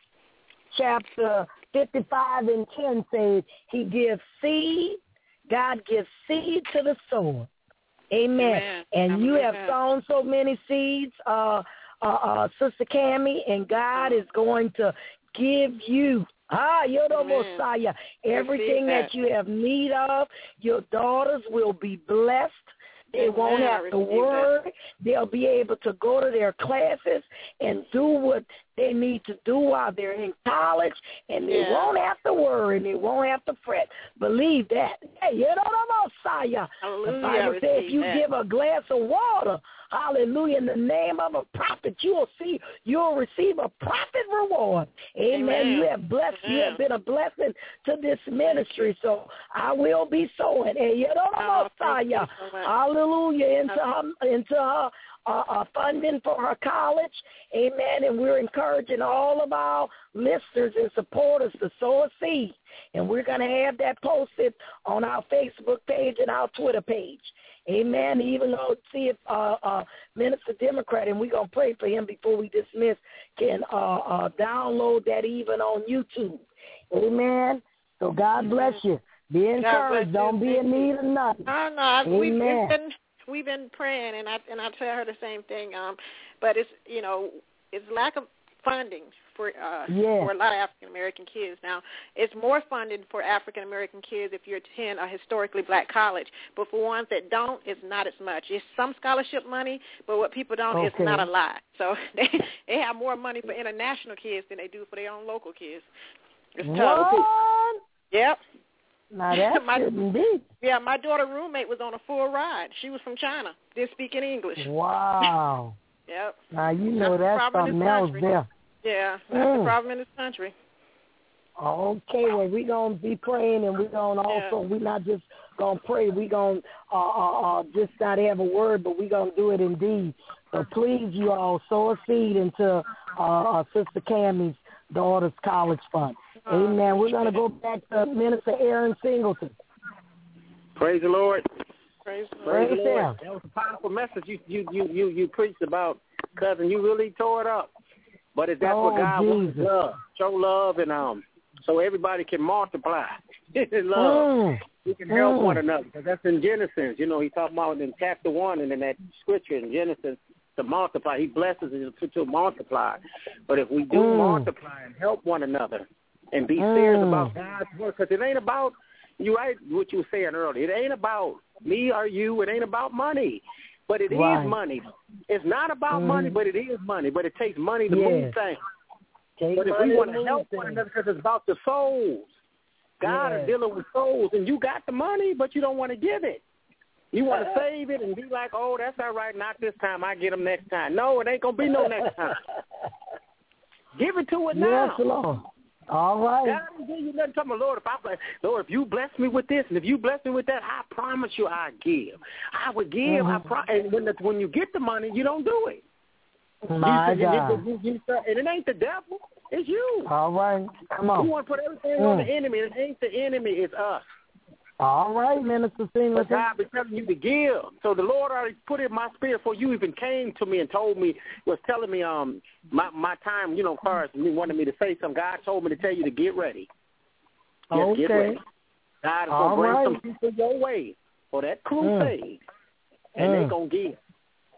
chapter fifty-five and ten says, He gives seed. God gives seed to the sower. Amen. Amen. And Amen. you have sown so many seeds, uh, uh, uh, Sister Cammie, and God is going to give you. Ah, you're the Messiah. Everything that. that you have need of, your daughters will be blessed. They Amen. won't have to worry. That. They'll be able to go to their classes and do what they need to do while they're in college, and they yeah. won't have to worry, and they won't have to fret. Believe that. Hey, you know the Messiah. Hallelujah. The Bible says if you that. give a glass of water, hallelujah, in the name of a prophet, you will see, you'll receive a prophet reward. Amen. Amen. You have blessed, Amen. you have been a blessing to this ministry, so I will be sowing. Hey, you know the oh, Messiah. So hallelujah. Into her, into her uh, uh, funding for her college. Amen. And we're encouraging all of our listeners and supporters to sow a seed. And we're going to have that posted on our Facebook page and our Twitter page. Amen. Even though, see if uh, uh, Minister Democrat, and we're going to pray for him before we dismiss, can uh, uh, download that even on YouTube. Amen. So God bless you. Be encouraged. Don't be in need of nothing. Oh, no. We've, Amen. we've been we've been praying, and I and I tell her the same thing. Um, but it's you know it's lack of funding for uh, yeah. for a lot of African American kids. Now, it's more funding for African American kids if you attend a historically black college, but for ones that don't, it's not as much. It's some scholarship money, but what people don't, okay. it's not a lot. So they they have more money for international kids than they do for their own local kids. It's tough. What? Yep. Now that my, shouldn't be. Yeah, my daughter roommate was on a full ride. She was from China. Didn't speak any English. Wow. Yep. Now you know that's, that's something else there. Yeah, that's mm. the problem in this country. Okay, well, we're going to be praying, and we're going to also, yeah. we're not just going to pray. We're going to uh, uh, uh, just not have a word, but we're going to do it in deed. So please, you all, sow a seed into uh, uh, Sister Cammie's daughter's college fund. Oh, amen. We're going to go back to Minister Aaron Singleton. Praise the Lord. Praise, Praise Praise the Lord. Lord. That was a powerful message you, you, you, you, you preached about, cousin. You really tore it up. But if that's oh, what God Jesus. wants, love, show love, and um, so everybody can multiply in love. Mm. We can help mm. one another. Because that's in Genesis. You know, he talking about in chapter one and in that scripture in Genesis to multiply. He blesses us to, to multiply. But if we do mm. multiply and help one another and be mm. serious about God's work, because it ain't about, you right, what you were saying earlier, it ain't about me or you. It ain't about money. But it right. is money. It's not about mm-hmm. money, but it is money. But it takes money to yes. move things. Take but if money we want to move help things. one another, because it's about the souls. God yes. is dealing with souls, and you got the money, but you don't want to give it. You want to save it and be like, oh, that's all right, not this time. I get them next time. No, it ain't going to be no next time. Give it to it now. Yes, Lord. All right. God didn't give you nothing. Tell me, Lord, if I bless, Lord, if you bless me with this and if you bless me with that, I promise you I give. I would give. Mm-hmm. I pro- and when, the, when you get the money, you don't do it. My you, God. You, you, you, and it ain't the devil. It's you. All right. Come on. You want to put everything mm. on the enemy. It ain't the enemy. It's us. All right, Minister Singleton. But God be telling you to give. So the Lord already put it in my spirit before you even came to me and told me, was telling me um my my time, you know, first, and he wanted me to say something. God told me to tell you to get ready. Just okay. get ready. God is going to bring right. some people your way for that crusade, mm. and mm. they're going to give.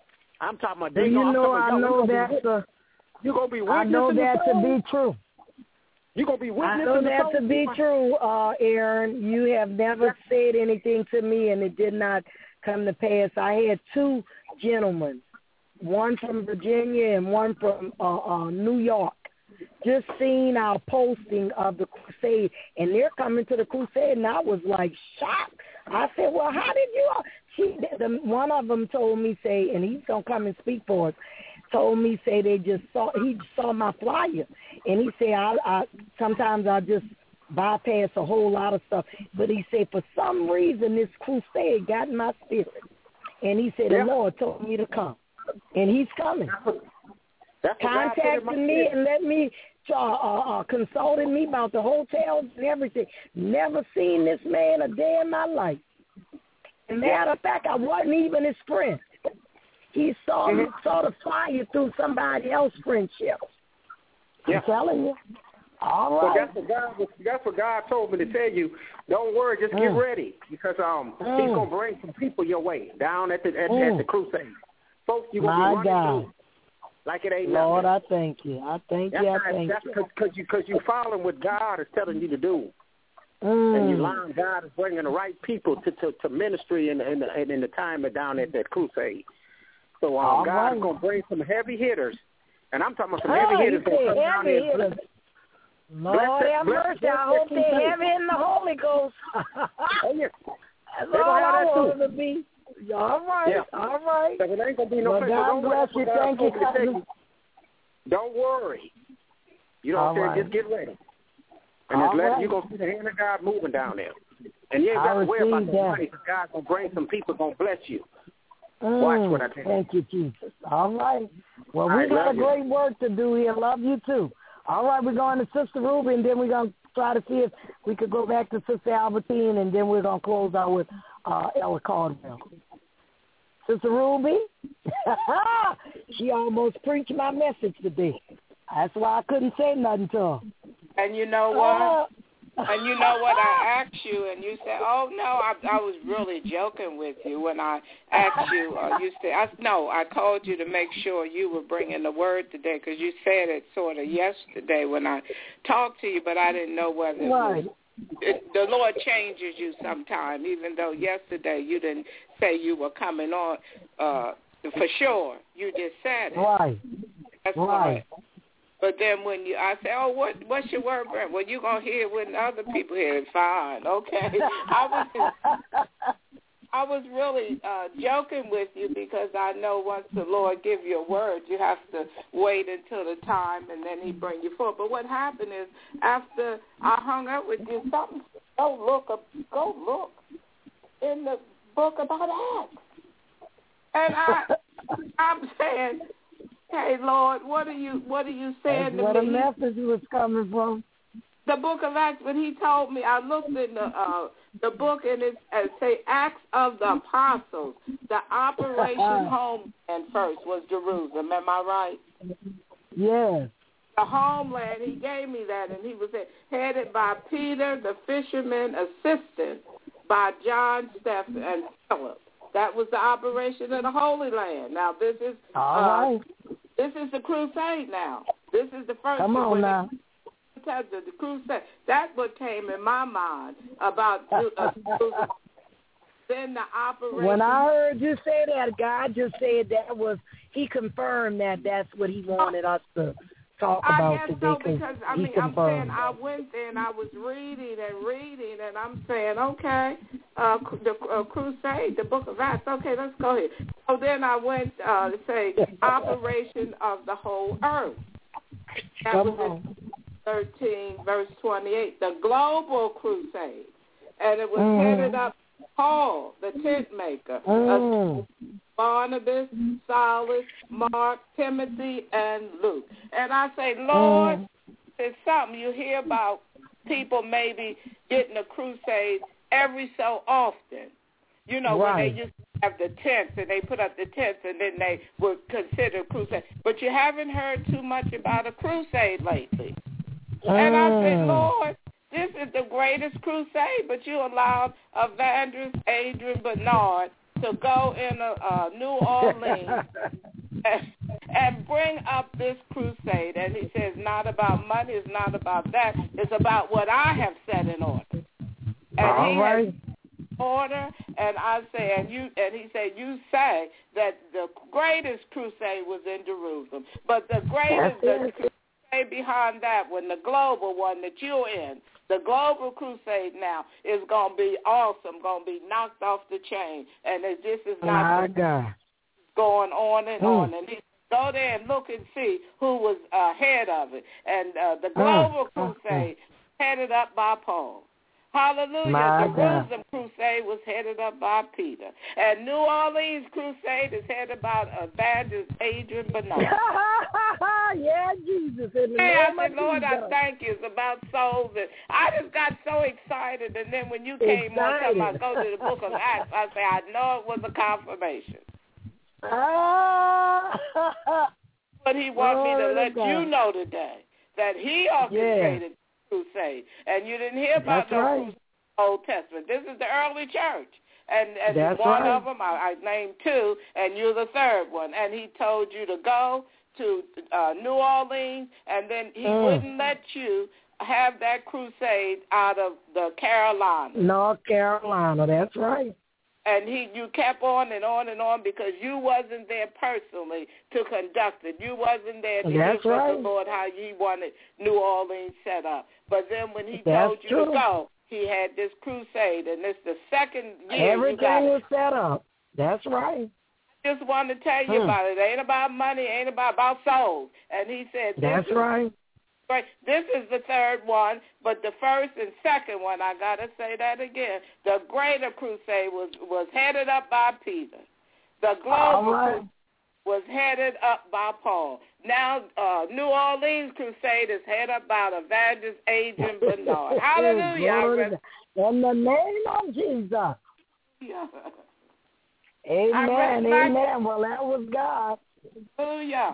I'm talking about they you gonna, know, I'm I know that's a, you're going to be witnessing I know that to be true. You're going to be witnessing I know that to be true, uh, Aaron. You have never said anything to me, and it did not come to pass. I had two gentlemen, one from Virginia and one from uh, uh, New York, just seeing our posting of the crusade, and they're coming to the crusade, and I was like shocked. I said, well, how did you all? She, the, one of them told me, say, and he's going to come and speak for us, told me, say, they just saw, he saw my flyer. And he said, I, I sometimes I just bypass a whole lot of stuff. But he said, for some reason, this crusade got in my spirit. And he said, yeah. the Lord told me to come. And he's coming. That's Contacted me and let me, uh, uh, uh, consulted me about the hotels and everything. Never seen this man a day in my life. And matter of fact, I wasn't even his friend. He saw mm-hmm. saw the flyer through somebody else's friendship. Yeah. I'm telling you. All right. So that's what God, that's what God told me to tell you. Don't worry, just mm. get ready because um mm. He's gonna bring some people your way down at the at, mm. at the crusade. Folks, you gonna My be running God. through like it ain't Lord, nothing. I thank you. I thank that's you. I not, thank that's you. That's because you because you following what God is telling you to do. Mm. And you learn God is bringing the right people to, to, to ministry in, in, the, in the time of down at that crusade. So um, God right. is going to bring some heavy hitters. And I'm talking about some oh, heavy hitters. He said heavy hitters. Lord have mercy. I hope they're heavy in the Holy Ghost. Oh, yeah. That's all I want to be. All right. Yeah. All right. So it ain't going to be no well, God bless you. Thank you, cousin. Don't worry. You don't say right. just get ready. And All just let right. you're going to see the hand of God moving down there. And you ain't got to worry about the money because God's going to bring some people going to bless you. Mm, Watch what I tell you. Thank you, Jesus. All right. Well, I we got a you. great work to do here. Love you, too. All right, we're going to Sister Ruby, and then we're going to try to see if we could go back to Sister Albertine, and then we're going to close out with uh, Ella Caldwell. Sister Ruby, she almost preached my message today. That's why I couldn't say nothing to her. And you know what? Uh, and you know what? I asked you, and you said, "Oh no, I, I was really joking with you when I asked you." Uh, you said, I, "No, I called you to make sure you were bringing the word today because you said it sort of yesterday when I talked to you, but I didn't know whether it right. was." It, the Lord changes you sometime, even though yesterday you didn't say you were coming on uh, for sure. You just said it. Right. That's right. Right. But then when you, I say, oh, what, what's your word, Brent? Well, you're going to hear it when other people hear it. Fine, okay. I was I was really uh, joking with you because I know once the Lord give you a word, you have to wait until the time and then he bring you forth. But what happened is after I hung up with you, something, go look, go look in the book about Acts. And I, I'm saying, hey, Lord, what are you what are you saying That's to where me? the message was coming from. The book of Acts, when he told me, I looked in the uh, the book and it uh, say Acts of the Apostles. The Operation Homeland first was Jerusalem. Am I right? Yes. The homeland, he gave me that, and he was headed by Peter, the fisherman assistant, by John, Stephen, and Philip. That was the operation of the Holy Land. Now, this is uh, All right. This is the crusade now. This is the first. Come on now. The, the crusade. That's what came in my mind about uh, Then the operation. When I heard you say that, God just said that was, he confirmed that that's what he wanted us to talk about I guess today. so, because, I mean, I'm saying it. I went there and I was reading and reading, and I'm saying, okay, uh, the uh, Crusade, the Book of Acts, okay, let's go ahead. So then I went uh, to say, operation of the whole earth. That Come was on. in thirteen, verse twenty-eight, the global crusade. And it was mm. headed up Paul, the tent maker, mm. Barnabas, Silas, Mark, Timothy, and Luke. And I say, Lord, mm. there's something you hear about people maybe getting a crusade every so often. You know, right. when they used to have the tents and they put up the tents and then they would consider crusade. But you haven't heard too much about a crusade lately. Mm. And I said, Lord, this is the greatest crusade, but you allowed Evangelist Adrian Bernard to go in a, uh, New Orleans and, and bring up this crusade. And he says, not about money, it's not about that. It's about what I have set in order. And All he right. has order, and I say, and you, and he said, you say that the greatest crusade was in Jerusalem, but the greatest the crusade behind that one, the global one that you're in, the global crusade now is going to be awesome, going to be knocked off the chain, and it, this is not My God. going on and mm. on, and he go there and look and see who was ahead of it, and uh, the global mm. crusade headed up by Paul. Hallelujah. My the God. Jerusalem crusade was headed up by Peter. And New Orleans crusade is headed by Evangelist Adrian Bernard. Yeah, Jesus. In the hey, name I said, of Lord, Jesus. I thank you. It's about souls. And I just got so excited. And then when you came excited. on, talking about go to the book of Acts, I said, I know it was a confirmation. Ah. But he wants me to let God. you know today that he orchestrated yeah. crusade, and you didn't hear about That's no right. crusade in the Old Testament. This is the early church, and, and That's one right. of them, I, I named two, and you're the third one, and he told you to go to uh, New Orleans, and then he mm. wouldn't let you have that crusade out of the Carolinas. North Carolina, that's right. And he, you kept on and on and on because you wasn't there personally to conduct it. You wasn't there to That's give right. the Lord how he wanted New Orleans set up. But then when he That's told you true. to go, he had this crusade, and it's the second year Everything you got was it. set up. That's right. I just wanted to tell you hmm. about it. It ain't about money. It ain't about, about souls. And he said, this That's is, right. Right. This is the third one, but the first and second one, I got to say that again, the greater crusade was, was headed up by Peter. The global right. crusade was headed up by Paul. Now, uh, New Orleans crusade is headed up by Evangelist Adrian Bernard. Hallelujah. In the name of Jesus. Yeah. Amen. Amen. Well, that was God. Hallelujah.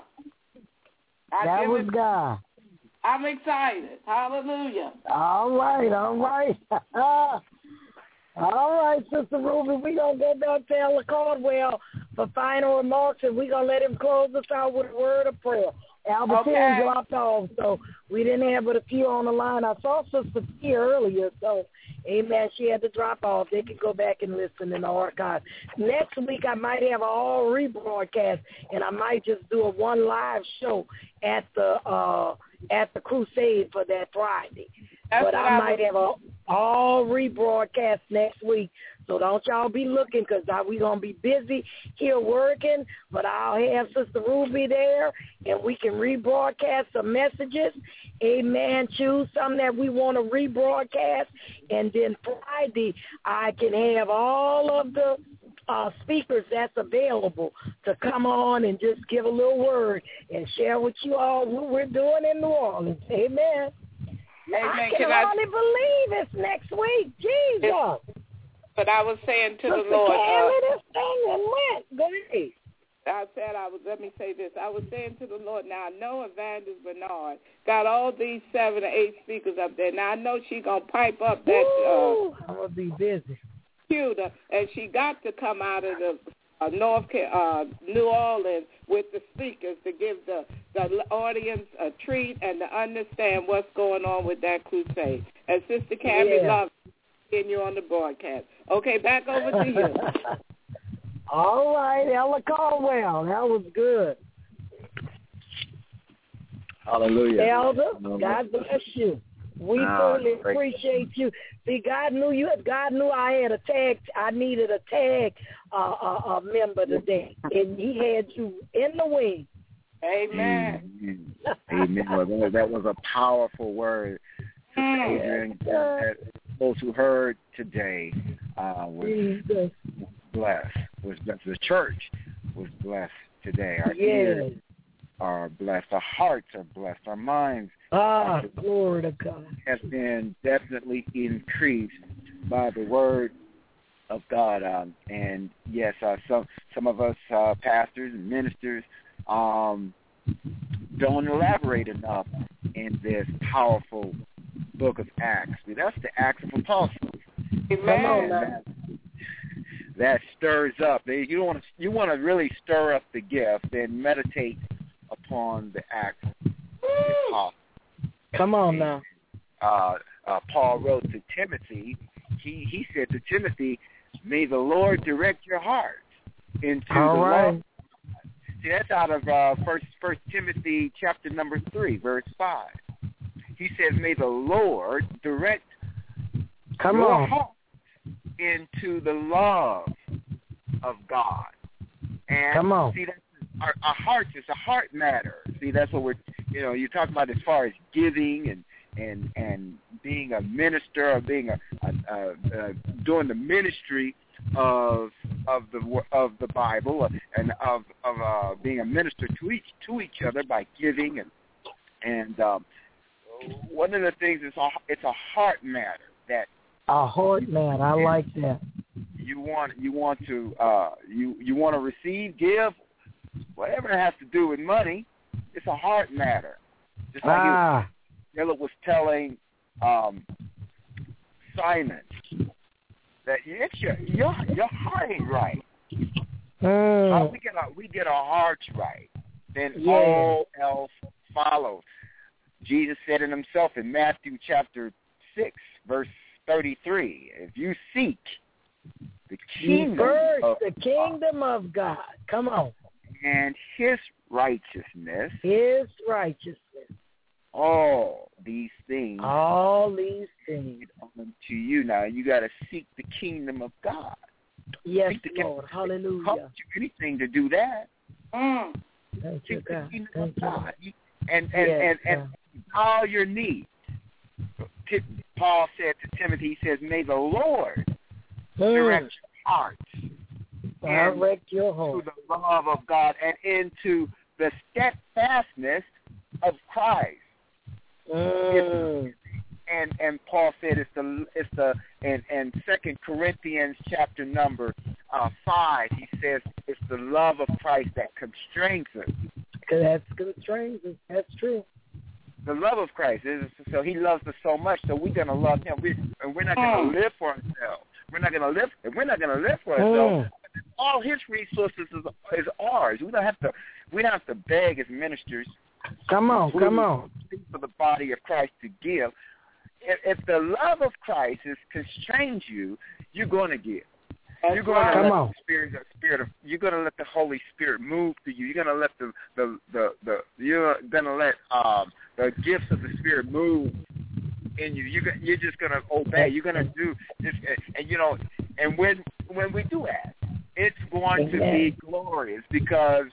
I that was it, God. I'm excited. Hallelujah. All right, all right. all right, Sister Ruby, we're going to go back to Ella Caldwell for final remarks, and we're going to let him close us out with a word of prayer. Albertine okay. dropped off, so we didn't have but a few on the line. I saw Sister Tia earlier, so, amen, she had to drop off. They can go back and listen in the archive. Next week, I might have an all rebroadcast, and I might just do a one live show at the uh, at the crusade for that Friday. That's but I, I might have a all rebroadcast next week. So don't y'all be looking because we're going to be busy here working, but I'll have Sister Ruby there, and we can rebroadcast some messages. Amen. Choose something that we want to rebroadcast, and then Friday I can have all of the uh, speakers that's available to come on and just give a little word and share with you all what we're doing in New Orleans. Amen. Amen. I can, can hardly I... believe it's next week. Jesus. It's... But I was saying to Sister the Lord, uh, uh, this thing and went. Go ahead. I said I was. Let me say this. I was saying to the Lord. Now I know Evangelist Bernard got all these seven or eight speakers up there. Now I know she gonna pipe up that. Ooh, uh, I'm gonna be busy. Computer, and she got to come out of the uh, North uh, New Orleans with the speakers to give the the audience a treat and to understand what's going on with that crusade. And Sister Cammy yeah. loved. seeing you on the broadcast. Okay, back over to you. All right, Ella Caldwell. That was good. Hallelujah. Elder, God bless you. We ah, certainly appreciate you. See, God knew you. God knew I had a tag. I needed a tag uh, uh, uh, member today, and He had you in the wing. Amen. Amen. Amen. Well, that was a powerful word, Sister Adrian. That those who heard today uh, was blessed. Was blessed. The church was blessed today. Our yes. ears are blessed. Our hearts are blessed. Our minds ah, glory to God. has been definitely increased by the word of God. Um, and yes, uh, some some of us uh, pastors and ministers um, don't elaborate enough in this powerful book of Acts. That's the Acts of Apostles. Amen. That, that stirs up. You want to you want to really stir up the gift, then meditate upon the Acts of the Apostles. Come on now. Uh, uh, Paul wrote to Timothy. He he said to Timothy, "May the Lord direct your heart into All the right. law." See, that's out of uh, First First Timothy chapter number three, verse five. He says, "May the Lord direct Come your on. heart into the love of God." And Come on. see, that's our, our hearts. It's a heart matter. See, that's what we're. You know, you talk about as far as giving and and and being a minister or being a, a, a, a doing the ministry of of the of the Bible and of of uh, being a minister to each to each other by giving and and um, one of the things is a, it's a heart matter that a heart matter. I like that. You want you want to uh, you you want to receive, give, whatever it has to do with money. It's a heart matter. Just like ah. Philip was telling um, Simon that it's your your your heart ain't right. Mm. How we get our we get our hearts right, then yeah. all else follows. Jesus said it himself in Matthew chapter six, verse thirty-three. If you seek the kingdom first of the kingdom God, of God, come on, and His righteousness, His righteousness, all these things, all these things unto you. Now you got to seek the kingdom of God. Yes, seek the Lord, hallelujah. It costs you anything to do that. Mm. Thank you, Seek the God. kingdom Thank of God, you. and and yes, and, and all your needs. Paul said to Timothy, he says, "May the Lord direct mm. your hearts, direct your heart to the love of God and into the steadfastness of Christ." Mm. And and Paul said it's the it's the and and Second Corinthians chapter number uh, five. He says it's the love of Christ that constrains us. That's constrains us. That's true. The love of Christ is so He loves us so much, so we're gonna love Him. We and we're not gonna mm. live for ourselves. We're not gonna live. And we're not gonna live for ourselves. Mm. All His resources is, is ours. We don't have to. We don't have to beg as ministers. Come on, come on. For the body of Christ to give. If, if the love of Christ is constrains you, you're going to give. That's you're going right. to let Come on. the spirit, the spirit of. You're going to let the Holy Spirit move through you. You're going to let the the the, the you're going to let um, the gifts of the Spirit move in you. You're you're just going to obey. You're going to do this, and, and you know, and when when we do that, it's going to be glorious because,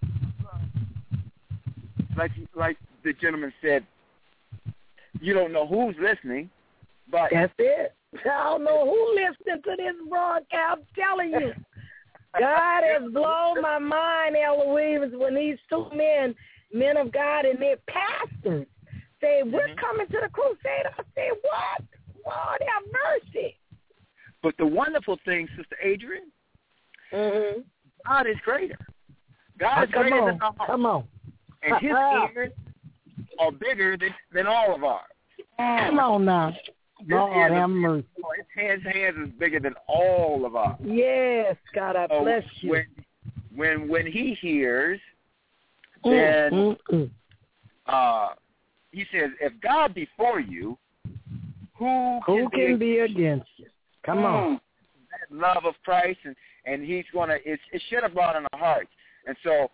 like like the gentleman said, you don't know who's listening, but that's it. I don't know who listening to this broadcast. I'm telling you, God has blown my mind, Ella Williams, when these two men, men of God, and their pastors say, "We're mm-hmm. coming to the crusade." I say, "What? Lord have mercy." But the wonderful thing, Sister Adrian, mm-hmm. God is greater. God is come greater on. than our heart. Come on. And His ears are bigger than, than all of ours. Come on now. Lord have mercy. His hands is bigger than all of ours. Yes, God, I so bless you. When, when when He hears, mm, then mm, mm. Uh, He says, if God be for you, who can, who can be, be against you? Come on. That love of Christ, and, and he's going to, it, it should have brought in our hearts. And so,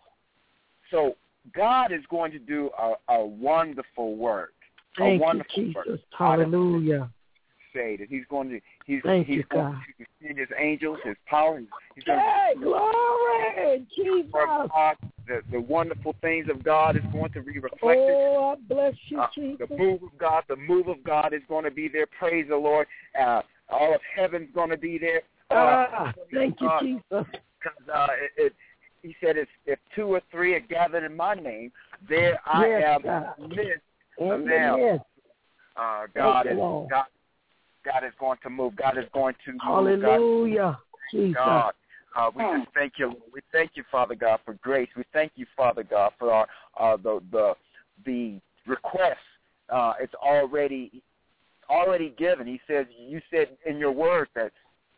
so God is going to do a, a wonderful work. Thank a wonderful you, Jesus. Work. Hallelujah. Say that he's going to, he's, Thank he's you, going God. to send his angels, his power. He's going Hey, to, glory, Jesus. God, the, the wonderful things of God is going to be reflected. Oh, I bless you, uh, Jesus. The move of God, the move of God is going to be there. Praise the Lord. Uh, all of heaven's going to be there. Uh, ah, thank you, uh, Jesus. Because uh, it, it, he said, if, if two or three are gathered in my name, there I yes, am God. midst In of the them. midst. Uh, God Thank is you, God, God is going to move. God is going to move. Hallelujah, Jesus. God. Uh, we just thank you. We thank you, Father God, for grace. We thank you, Father God, for our uh, the the the request. Uh, it's already already given. He says, you said in your word that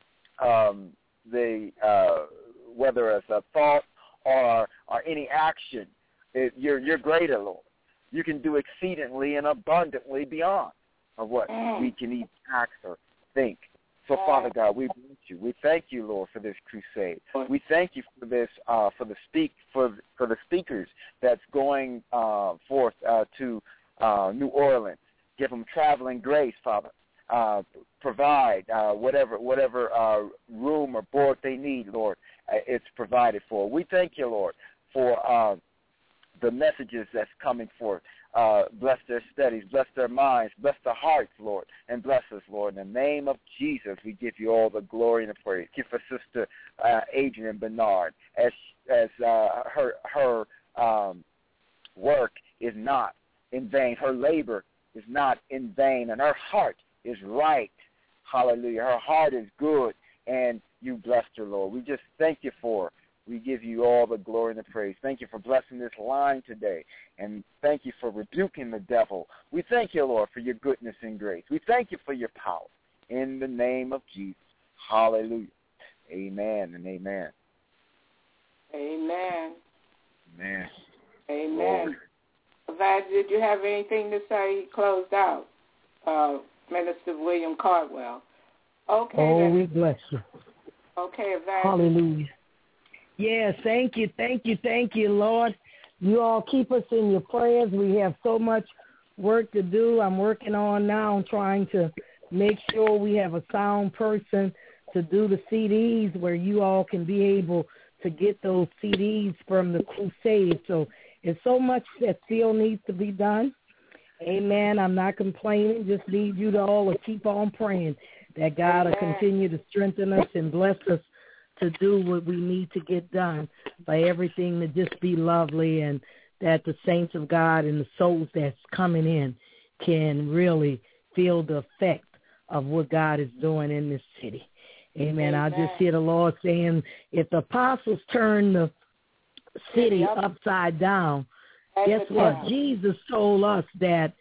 um, the uh, whether it's a thought or or any action, it, you're you're greater, Lord. You can do exceedingly and abundantly beyond of what mm. we can even ask or think. So, Father God, we bless you. We thank you, Lord, for this crusade. We thank you for this, uh, for the speak, for for the speakers that's going uh, forth uh, to uh, New Orleans. Give them traveling grace, Father. Uh, provide uh, whatever whatever uh, room or board they need, Lord. Uh, it's provided for. We thank you, Lord, for uh, the messages that's coming forth. Uh, bless their studies, bless their minds, bless their hearts, Lord, and bless us, Lord. In the name of Jesus, we give you all the glory and the praise. Give for Sister uh, Adrienne Bernard as as uh, her her um, work is not in vain. Her labor is not in vain, and her heart is right. Hallelujah. Her heart is good, and you blessed her, Lord. We just thank you for her. We give you all the glory and the praise. Thank you for blessing this line today, and thank you for rebuking the devil. We thank you, Lord, for your goodness and grace. We thank you for your power. In the name of Jesus. Hallelujah. Amen and amen. Amen. Amen. Amen. Vad, did you have anything to say? He closed out. Uh, Minister William Cardwell. Okay. Oh, then. we bless you. Okay, Vad. Hallelujah. Yes, thank you, thank you, thank you, Lord. You all keep us in your prayers. We have so much work to do. I'm working on now trying to make sure we have a sound person to do the C Ds where you all can be able to get those C Ds from the crusade. So it's so much that still needs to be done. Amen. I'm not complaining. Just need you to all to keep on praying that God will continue to strengthen us and bless us to do what we need to get done, for everything to just be lovely, and that the saints of God and the souls that's coming in can really feel the effect of what God is doing in this city. Amen. Amen. I just hear the Lord saying, if the apostles turn the city upside down, guess what? Jesus told us that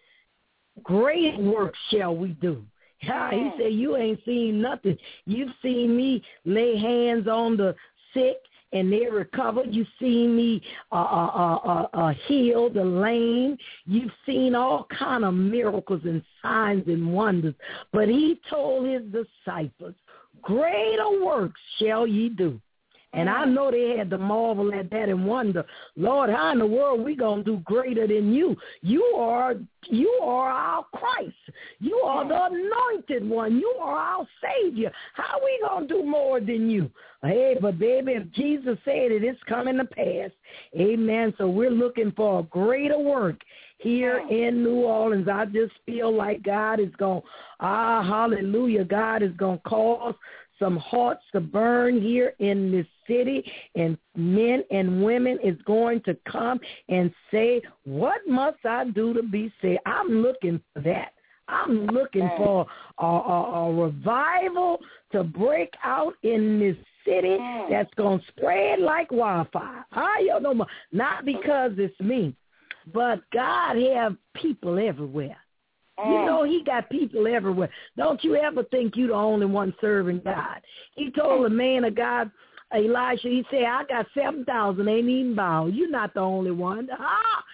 great work shall we do. Yeah, he said, you ain't seen nothing. You've seen me lay hands on the sick and they recovered. You've seen me uh, uh, uh, uh, heal the lame. You've seen all kind of miracles and signs and wonders. But he told his disciples, greater works shall ye do. And I know they had to marvel at that and wonder, Lord, how in the world we going to do greater than you? You are you are our Christ. You are the anointed one. You are our Savior. How are we going to do more than you? Hey, but baby, if Jesus said it, it's coming to pass. Amen. So we're looking for a greater work here in New Orleans. I just feel like God is going, ah, hallelujah, God is going to cause some hearts to burn here in this city, and men and women is going to come and say, what must I do to be saved? I'm looking for that. I'm looking for a, a, a revival to break out in this city that's going to spread like wildfire. I don't know, not because it's me, but God have people everywhere. You know, he got people everywhere. Don't you ever think you the only one serving God. He told the man of God, Elisha, he said, I got seven thousand, ain't even bowed. You're not the only one. Ah,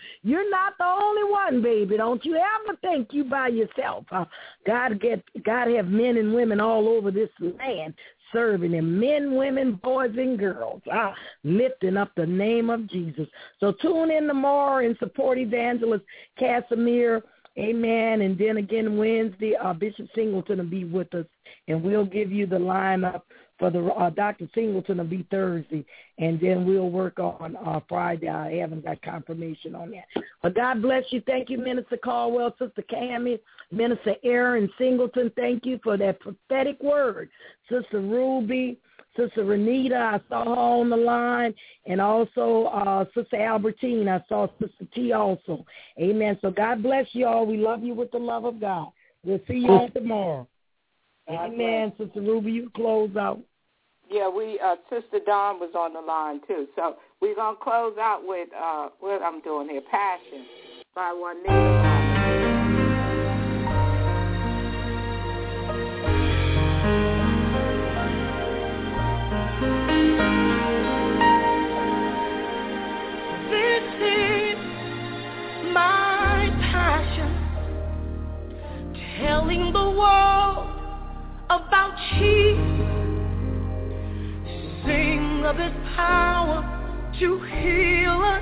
You're not the only one, baby. Don't you ever think you by yourself. Uh, God get God have men and women all over this land serving him, men, women, boys, and girls, uh, lifting up the name of Jesus. So tune in tomorrow and support Evangelist Casimir, amen. And then again Wednesday, uh, Bishop Singleton will be with us, and we'll give you the lineup for the uh, Doctor Singleton will be Thursday, and then we'll work on uh, Friday. I haven't got confirmation on that. But God bless you. Thank you, Minister Caldwell, Sister Cammie, Minister Aaron Singleton. Thank you for that prophetic word. Sister Ruby, Sister Renita, I saw her on the line, and also uh, Sister Albertine. I saw Sister T also. Amen. So God bless you all. We love you with the love of God. We'll see you all tomorrow. Amen. Sister Ruby, you close out. Yeah, we uh, Sister Dawn was on the line too. So we're gonna close out with uh, what I'm doing here, "Passion" by Juanita. This is my passion, telling the world about Jesus. Sing of his power to heal us,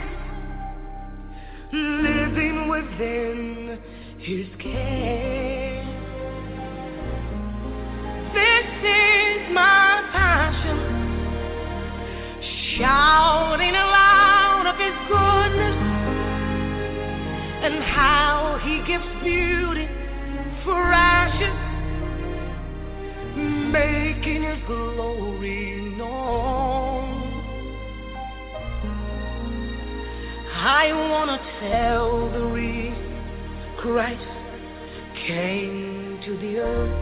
living within his care. This is my passion, shouting aloud of his goodness and how he gives beauty for ashes, making his glory known. I want to tell the reason Christ came to the earth.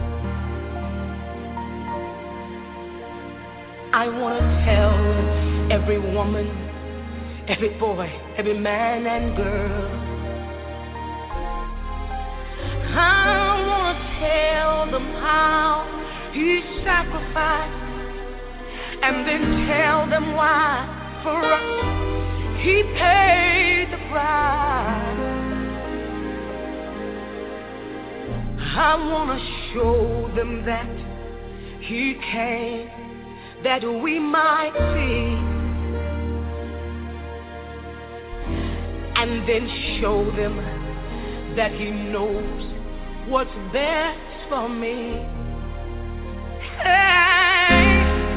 I want to tell every woman, every boy, every man and girl. I want to tell them how he sacrificed, and then tell them why for us he paid the price. I want to show them that he came that we might see, and then show them that he knows what's best for me. Hey,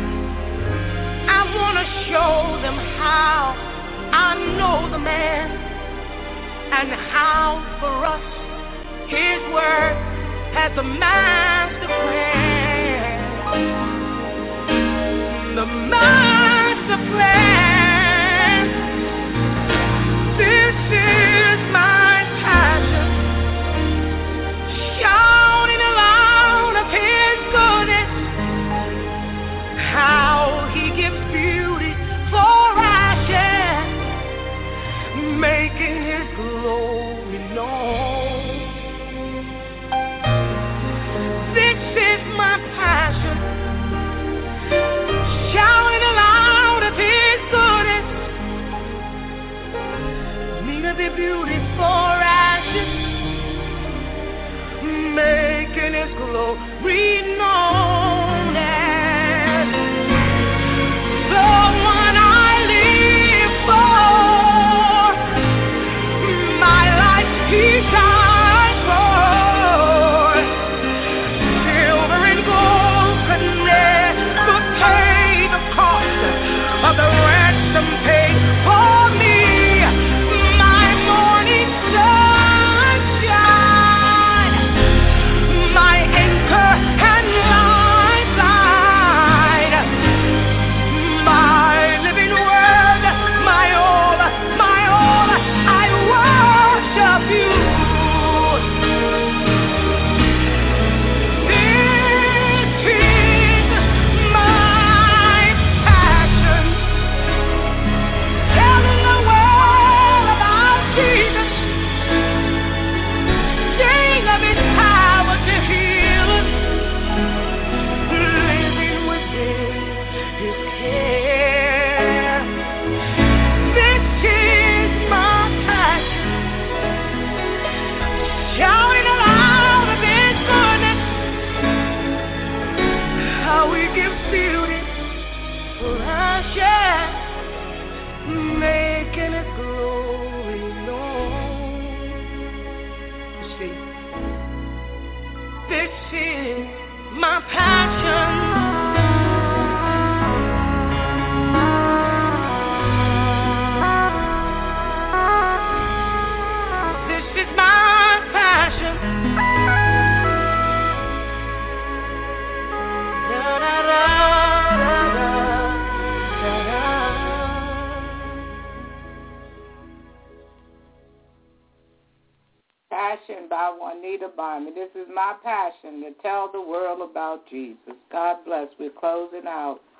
I want to show them how I know the man, and how for us his word has a master plan. The master plan. This is my passion, shouting aloud of his goodness, how he gives beauty for ashes, making his glory known. This is my passion, shouting aloud of his goodness, meaning the beauty for ashes, making his glory known. As the one I live for, my life he died for. Silver and gold could never pay the cost of the ransom paid for me. My morning sunshine, my anchor and light. Passion by Juanita Bynum. This is my passion to tell the world about Jesus. God bless. We're closing out.